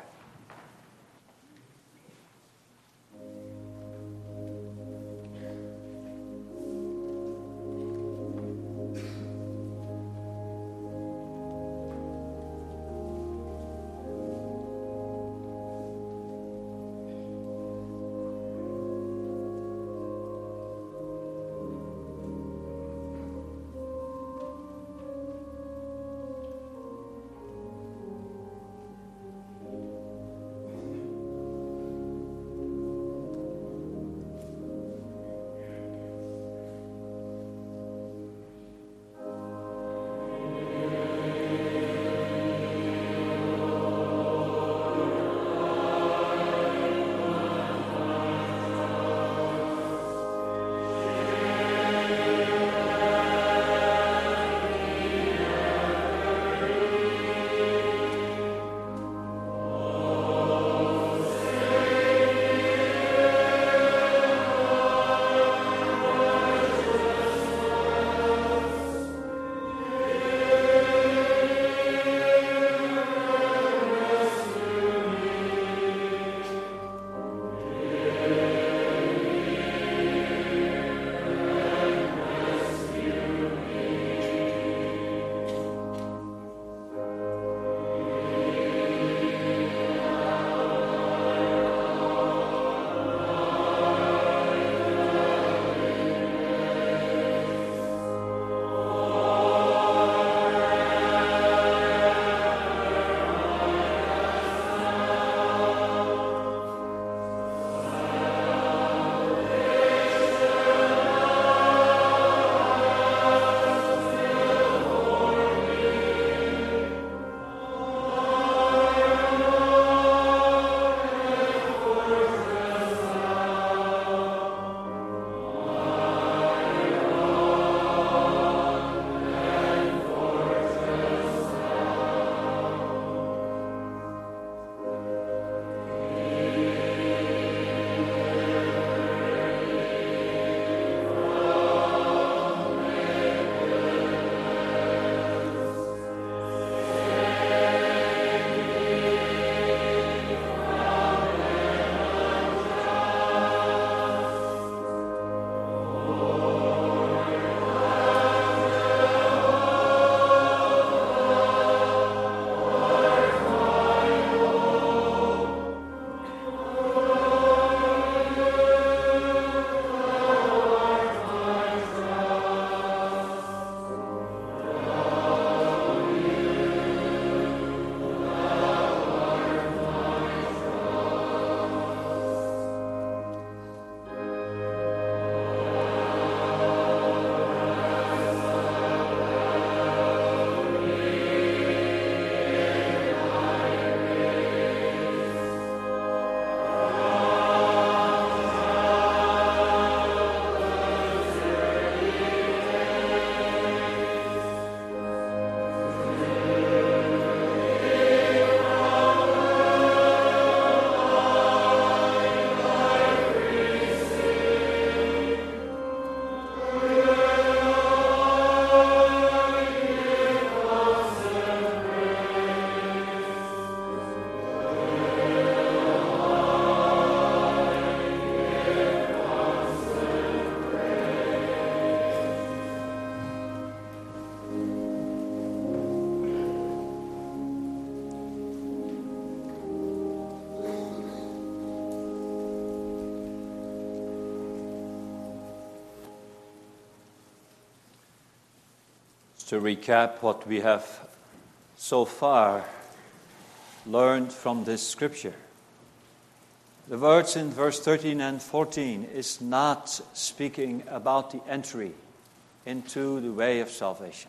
B: To recap what we have so far learned from this scripture. The words in verse thirteen and fourteen is not speaking about the entry into the way of salvation.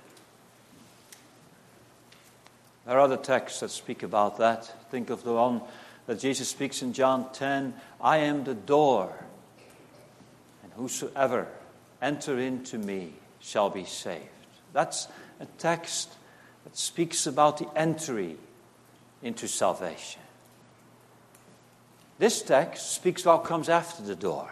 B: There are other texts that speak about that. Think of the one that Jesus speaks in John ten, I am the door, and whosoever enter into me shall be saved. That's a text that speaks about the entry into salvation. This text speaks about what comes after the door.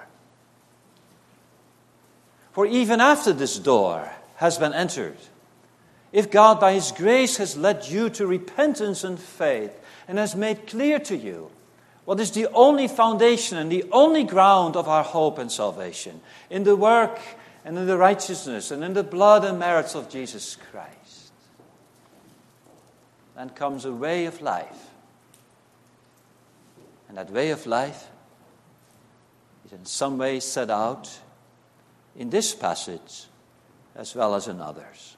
B: For even after this door has been entered, if God by His grace has led you to repentance and faith and has made clear to you what is the only foundation and the only ground of our hope and salvation, in the work and in the righteousness and in the blood and merits of Jesus Christ, then comes a way of life. And that way of life is in some ways set out in this passage as well as in others.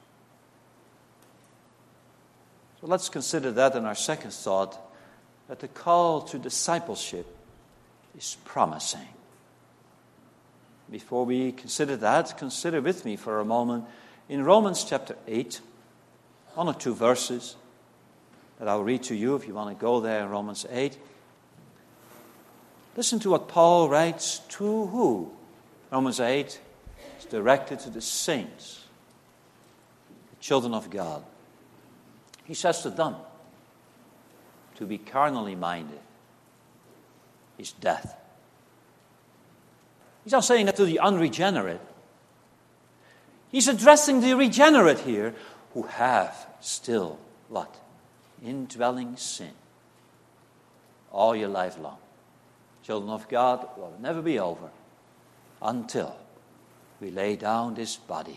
B: So let's consider that in our second thought, that the call to discipleship is promising. Before we consider that, consider with me for a moment in Romans chapter eight, one or two verses that I'll read to you if you want to go there in Romans eight. Listen to what Paul writes to who? Romans eight is directed to the saints, the children of God. He says to them, to be carnally minded is death. He's not saying that to the unregenerate. He's addressing the regenerate here who have still what? Indwelling sin all your life long. Children of God will never be over until we lay down this body.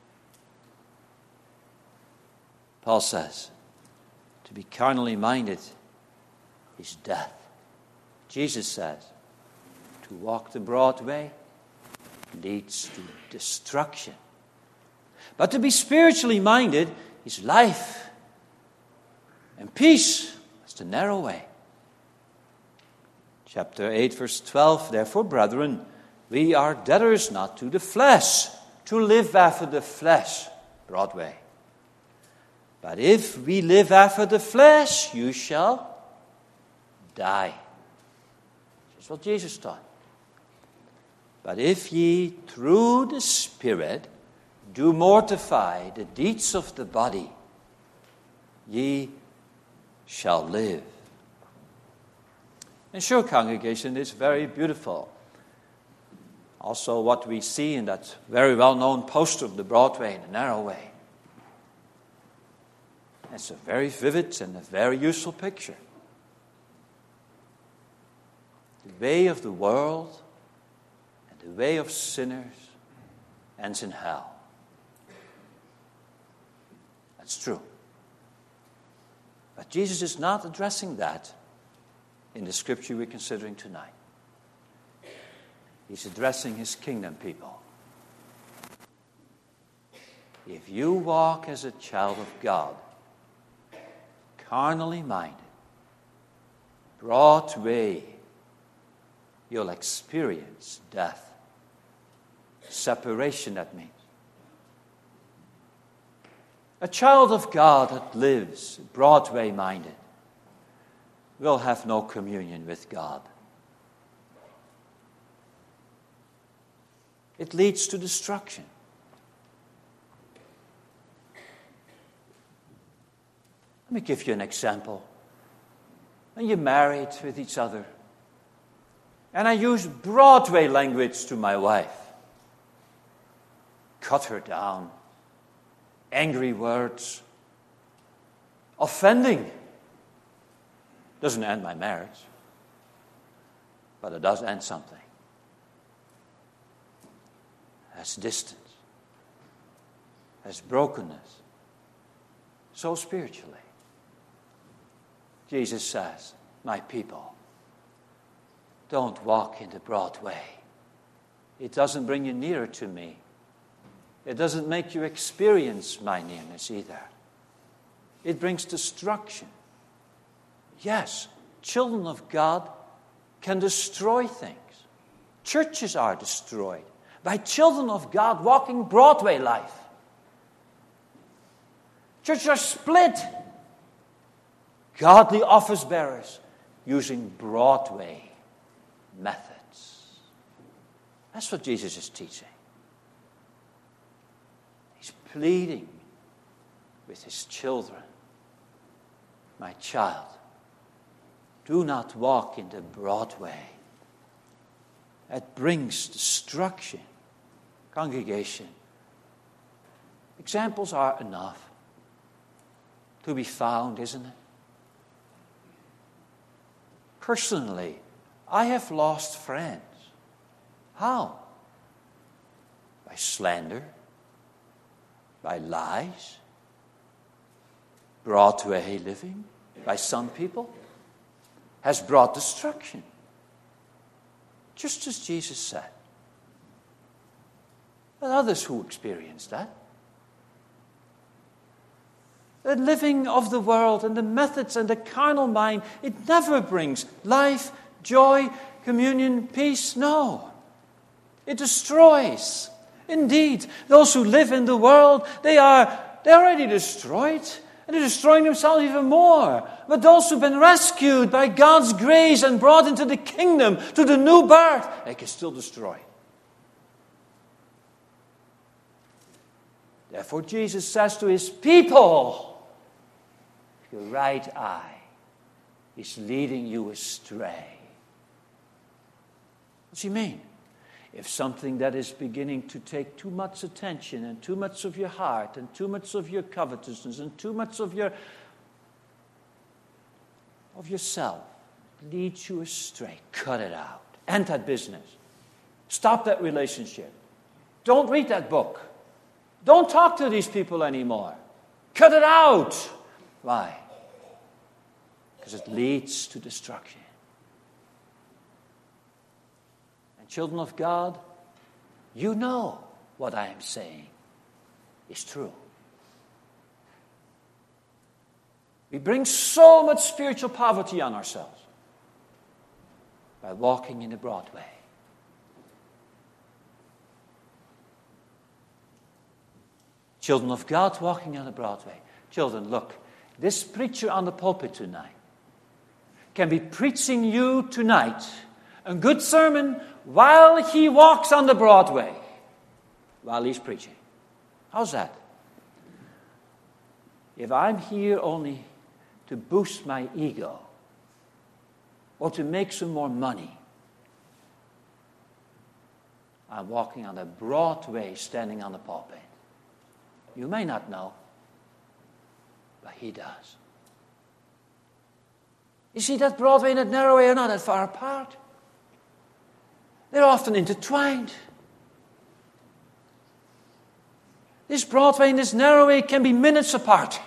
B: Paul says, to be carnally minded is death. Jesus says, to walk the broad way leads to destruction. But to be spiritually minded is life and peace. That's the narrow way. Chapter eight, verse twelve, therefore, brethren, we are debtors not to the flesh, to live after the flesh, broad way. But if we live after the flesh, you shall die. That's what Jesus taught. But if ye through the Spirit do mortify the deeds of the body, ye shall live. And sure, congregation, it's very beautiful. Also what we see in that very well-known poster of the broad way and the narrow way. It's a very vivid and a very useful picture. The way of the world and the way of sinners ends in hell. That's true. But Jesus is not addressing that in the scripture we're considering tonight. He's addressing His kingdom people. If you walk as a child of God, carnally minded, broad way, you'll experience death. Separation, that means. A child of God that lives Broadway minded will have no communion with God. It leads to destruction. Let me give you an example. When you're married with each other, and I use Broadway language to my wife, cut her down, angry words, offending, doesn't end my marriage, but it does end something. That's distance, that's brokenness. So spiritually, Jesus says, my people, don't walk in the broad way. It doesn't bring you nearer to me. It doesn't make you experience my nearness either. It brings destruction. Yes, children of God can destroy things. Churches are destroyed by children of God walking Broadway life. Churches are split. Godly office bearers using Broadway methods. That's what Jesus is teaching. He's pleading with his children. My child, do not walk in the Broadway. It brings destruction. Congregation, examples are enough to be found, isn't it? Personally, I have lost friends. How? By slander, by lies, Broadway living, by some people, has brought destruction. Just as Jesus said. But others who experience that. The living of the world and the methods and the carnal mind, it never brings life, joy, communion, peace. No. It destroys. Indeed, those who live in the world, they are they're already destroyed. And they're destroying themselves even more. But those who've been rescued by God's grace and brought into the kingdom, to the new birth, they can still destroy. Therefore, Jesus says to his people, your right eye is leading you astray. What's he mean? If something that is beginning to take too much attention and too much of your heart and too much of your covetousness and too much of your of yourself leads you astray, cut it out. End that business. Stop that relationship. Don't read that book. Don't talk to these people anymore. Cut it out. Why? Because it leads to destruction. Children of God, you know what I am saying is true. We bring so much spiritual poverty on ourselves by walking in the Broadway. Children of God walking on the Broadway. Children, look, this preacher on the pulpit tonight can be preaching you tonight a good sermon while he walks on the Broadway, while he's preaching. How's that? If I'm here only to boost my ego or to make some more money, I'm walking on the Broadway, standing on the pulpit. You may not know, but he does. You see, that Broadway and that narrow way are not that far apart. They're often intertwined. This Broadway and this narrow way can be minutes apart.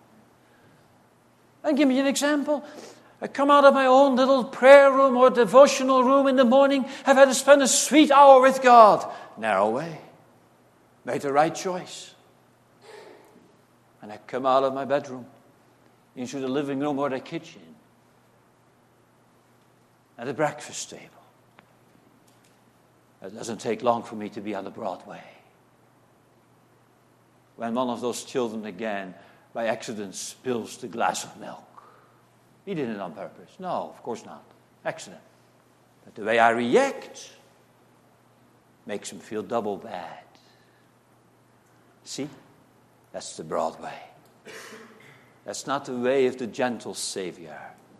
B: I'll give you an example. I come out of my own little prayer room or devotional room in the morning. I've had to spend a sweet hour with God. Narrow way. Made the right choice. And I come out of my bedroom into the living room or the kitchen. At the breakfast table. It doesn't take long for me to be on the Broadway. When one of those children again, by accident, spills the glass of milk. He did it on purpose. No, of course not. Accident. But the way I react makes him feel double bad. See? That's the Broadway. That's not the way of the gentle Savior,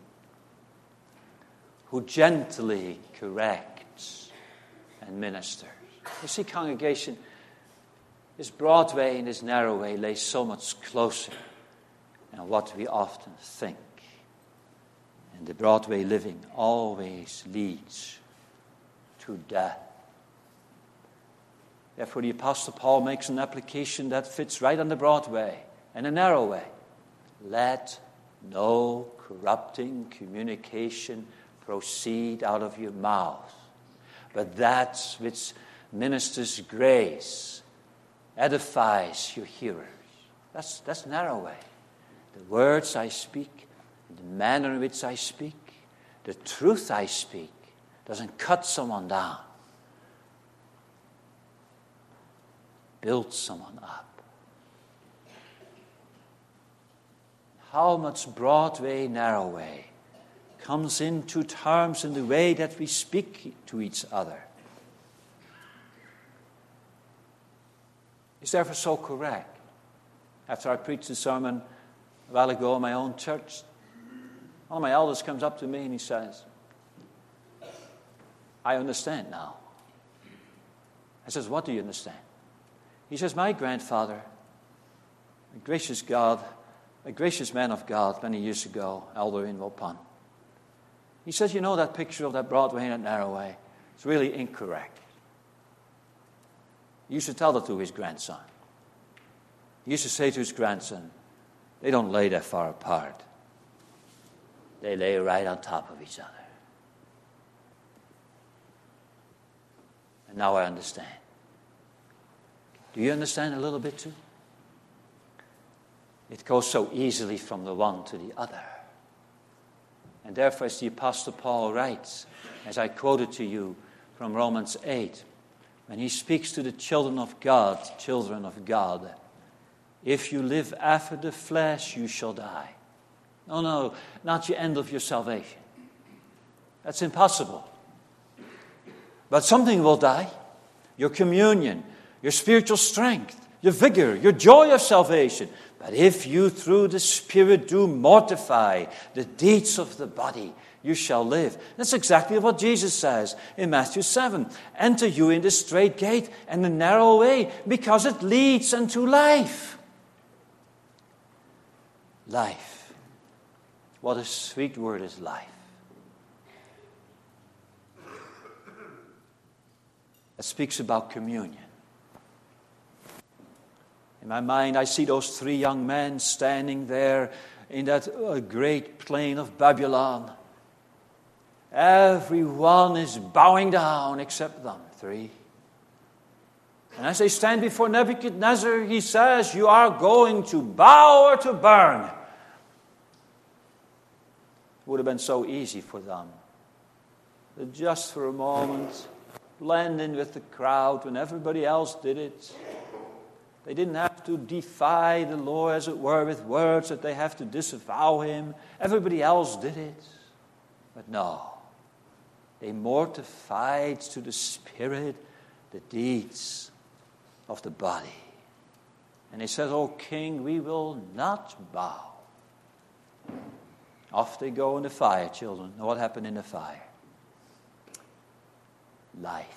B: who gently corrects and ministers. You see, congregation, this Broadway and this narrow way lay so much closer than what we often think. And the Broadway living always leads to death. Therefore, the Apostle Paul makes an application that fits right on the Broadway and the narrow way. Let no corrupting communication proceed out of your mouth, but that which ministers grace, edifies your hearers. That's, that's narrow way. The words I speak, the manner in which I speak, the truth I speak doesn't cut someone down. Builds someone up. How much broad way, narrow way comes into terms in the way that we speak to each other. It's therefore so correct. After I preached a sermon a while ago in my own church, one of my elders comes up to me and he says, I understand now. I says, what do you understand? He says, my grandfather, a gracious God, a gracious man of God many years ago, Elder in Wopan. He says, you know that picture of that broad way and that narrow way? It's really incorrect. He used to tell that to his grandson. He used to say to his grandson, they don't lay that far apart. They lay right on top of each other. And now I understand. Do you understand a little bit too? It goes so easily from the one to the other. And therefore, as the Apostle Paul writes, as I quoted to you from Romans eight, when he speaks to the children of God, children of God, if you live after the flesh, you shall die. No, no, not the end of your salvation. That's impossible. But something will die. Your communion, your spiritual strength, your vigor, your joy of salvation. But if you through the Spirit do mortify the deeds of the body, you shall live. That's exactly what Jesus says in Matthew seven. Enter you in the straight gate and the narrow way, because it leads unto life. Life. What a sweet word is life. It speaks about communion. In my mind, I see those three young men standing there in that uh, great plain of Babylon. Everyone is bowing down except them three. And as they stand before Nebuchadnezzar, he says, you are going to bow or to burn. It would have been so easy for them to just for a moment blend in with the crowd when everybody else did it. They didn't have to defy the Lord, as it were, with words that they have to disavow him. Everybody else did it. But no. They mortified to the spirit the deeds of the body. And they said, O king, we will not bow. Off they go in the fire, children. Know what happened in the fire? Life.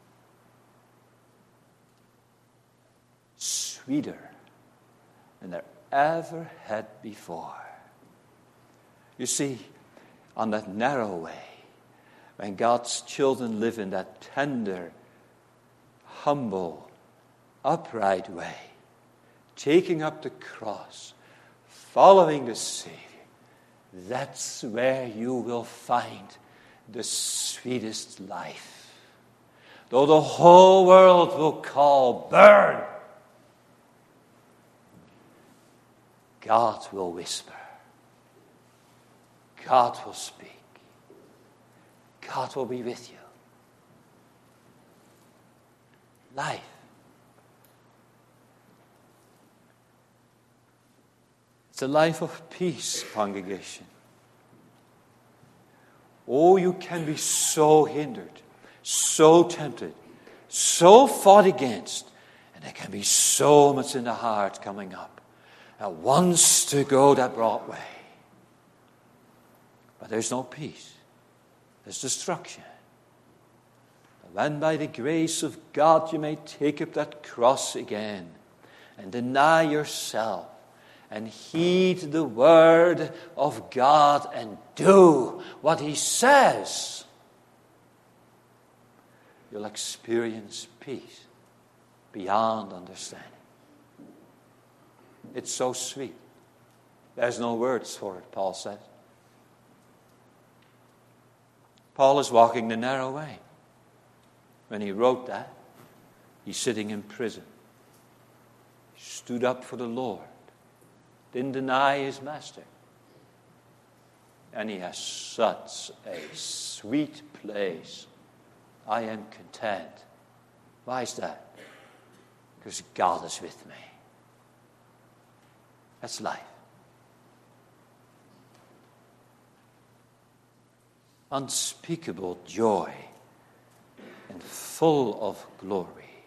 B: Sweeter than they ever had before. You see, on that narrow way, when God's children live in that tender, humble, upright way, taking up the cross, following the Savior, that's where you will find the sweetest life. Though the whole world will call, burn, God will whisper. God will speak. God will be with you. Life. It's a life of peace, congregation. Oh, you can be so hindered, so tempted, so fought against, and there can be so much in the heart coming up that wants to go that broad way. But there's no peace. There's destruction. When by the grace of God you may take up that cross again and deny yourself and heed the word of God and do what he says, you'll experience peace beyond understanding. It's so sweet. There's no words for it, Paul says. Paul is walking the narrow way. When he wrote that, he's sitting in prison. stood up for the Lord, didn't deny his master. And he has such a sweet place. I am content. Why is that? Because God is with me. That's life. Unspeakable joy and full of glory.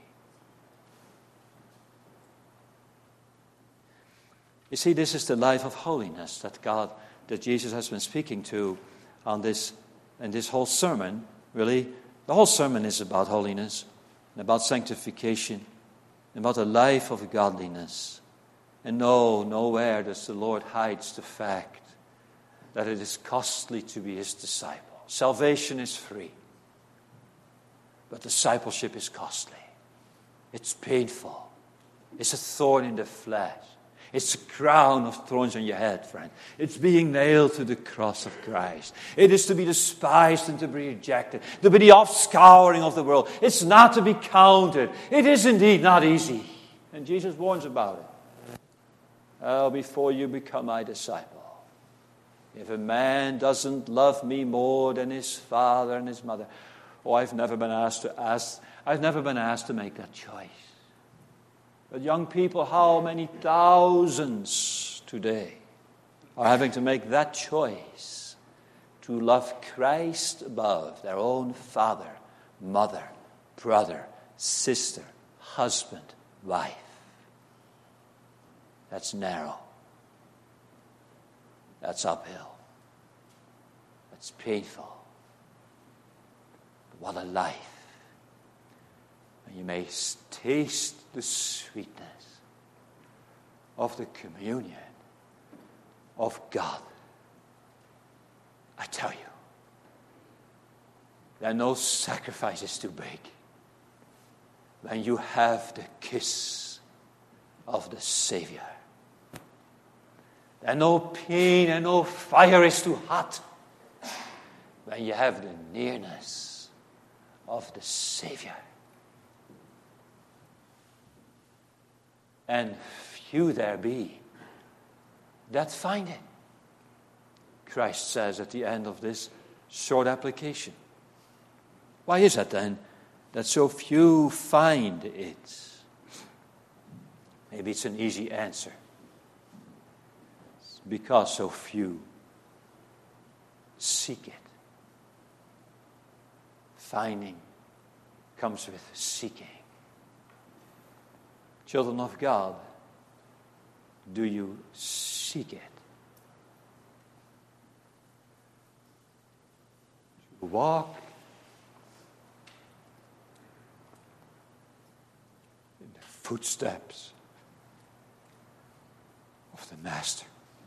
B: You see, this is the life of holiness that God, that Jesus has been speaking to on this, and this whole sermon, really. The whole sermon is about holiness, and about sanctification, and about a life of godliness. And no, nowhere does the Lord hide the fact that it is costly to be his disciple. Salvation is free, but discipleship is costly. It's painful. It's a thorn in the flesh. It's a crown of thorns on your head, friend. It's being nailed to the cross of Christ. It is to be despised and to be rejected, to be the offscouring of the world. It's not to be counted. It is indeed not easy. And Jesus warns about it. Oh, before you become my disciple, if a man doesn't love me more than his father and his mother, oh, I've never been asked to ask, I've never been asked to make that choice. But young people, how many thousands today are having to make that choice to love Christ above their own father, mother, brother, sister, husband, wife. That's narrow. That's uphill. That's painful. But what a life. And you may taste the sweetness of the communion of God. I tell you, there are no sacrifices too big when you have the kiss of the Savior. And no pain and no fire is too hot when you have the nearness of the Savior. And few there be that find it. Christ says at the end of this short application. Why is that then that so few find it? Maybe it's an easy answer. Because so few seek it. Finding comes with seeking. Children of God, do you seek it? To walk in the footsteps of the Master.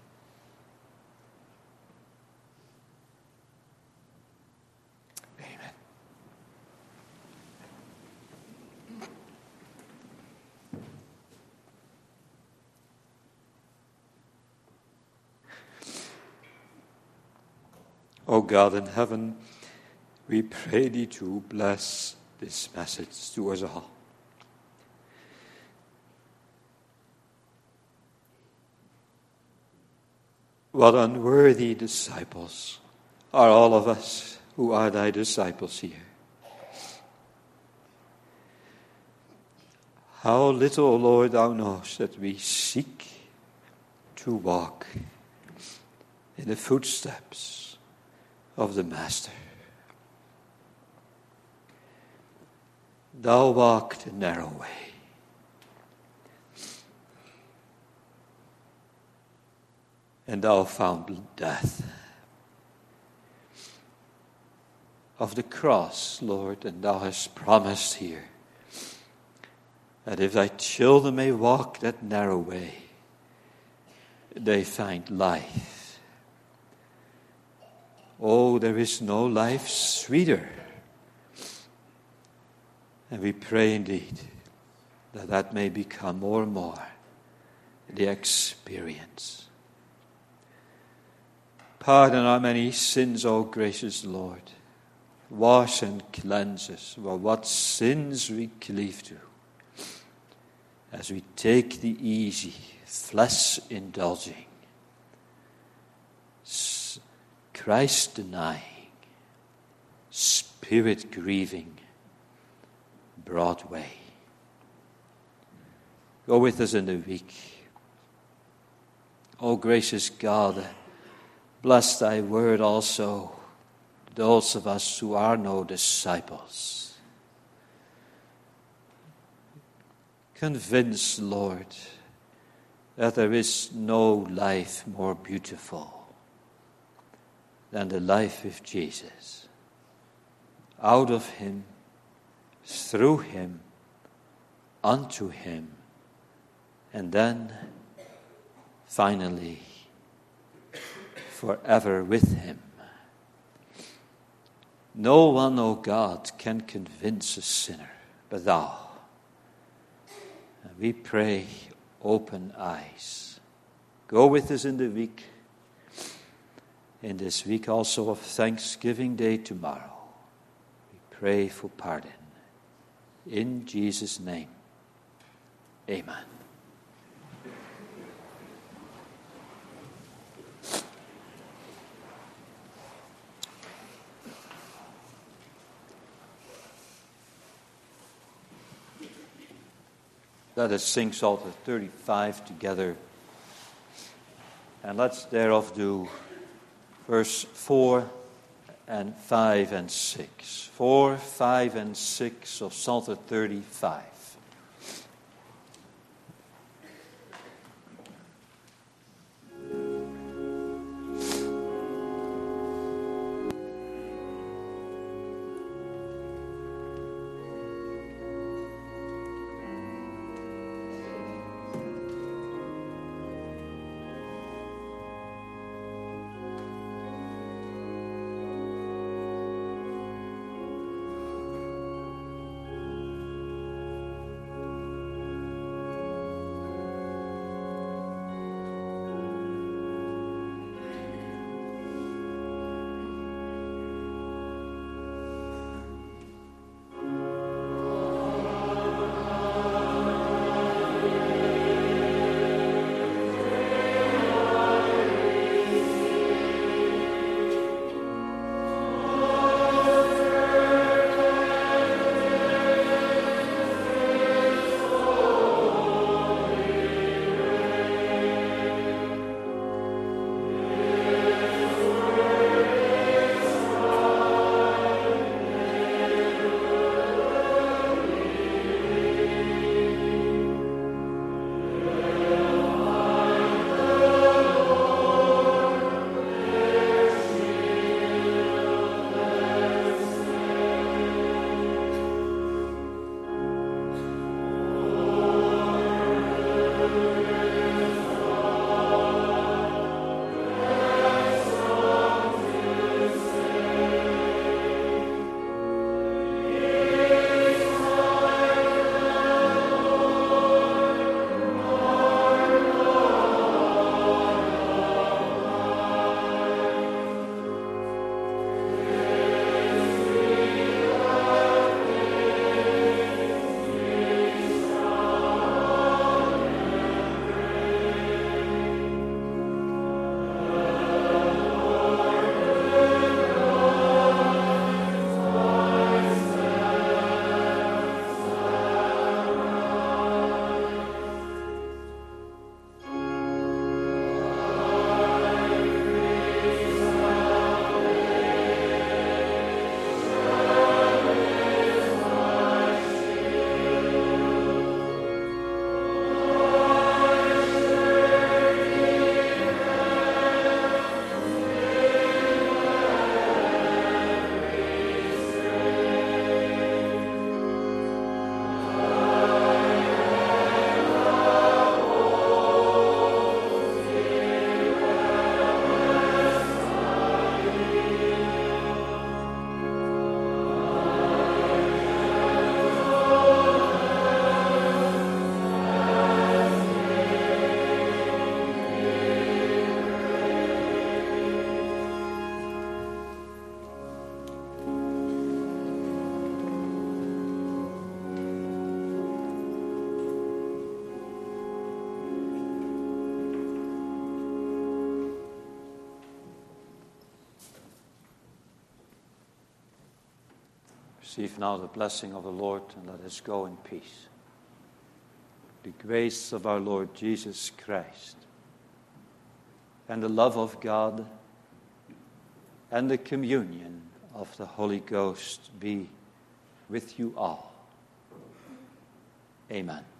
B: O God in heaven, we pray thee to bless this message to us all. What unworthy disciples are all of us who are thy disciples here. How little, O Lord, thou knowest that we seek to walk in the footsteps of the Master. Thou walked a narrow way. And thou found death. Of the cross, Lord, and thou hast promised here that if thy children may walk that narrow way, they find life. Oh, there is no life sweeter. And we pray indeed that that may become more and more the experience. Pardon our many sins, O gracious Lord. Wash and cleanse us for what sins we cleave to. as we take the easy, flesh-indulging, Christ-denying, Spirit-grieving, broad way. Go with us in the week. O gracious God, bless thy word also, those of us who are no disciples. Convince, Lord, that there is no life more beautiful than the life with Jesus. Out of him, through him, unto him, and then, finally, forever with him. No one, O God, can convince a sinner but thou. And we pray, open eyes. Go with us in the week. In this week also of Thanksgiving Day tomorrow, we pray for pardon. In Jesus' name, amen. Let us sing Psalter thirty-five together. And let's thereof do verse four and five and six. Four, five, and six of Psalter thirty-five. Receive now the blessing of the Lord, and let us go in peace. The grace of our Lord Jesus Christ, and the love of God, and the communion of the Holy Ghost be with you all. Amen.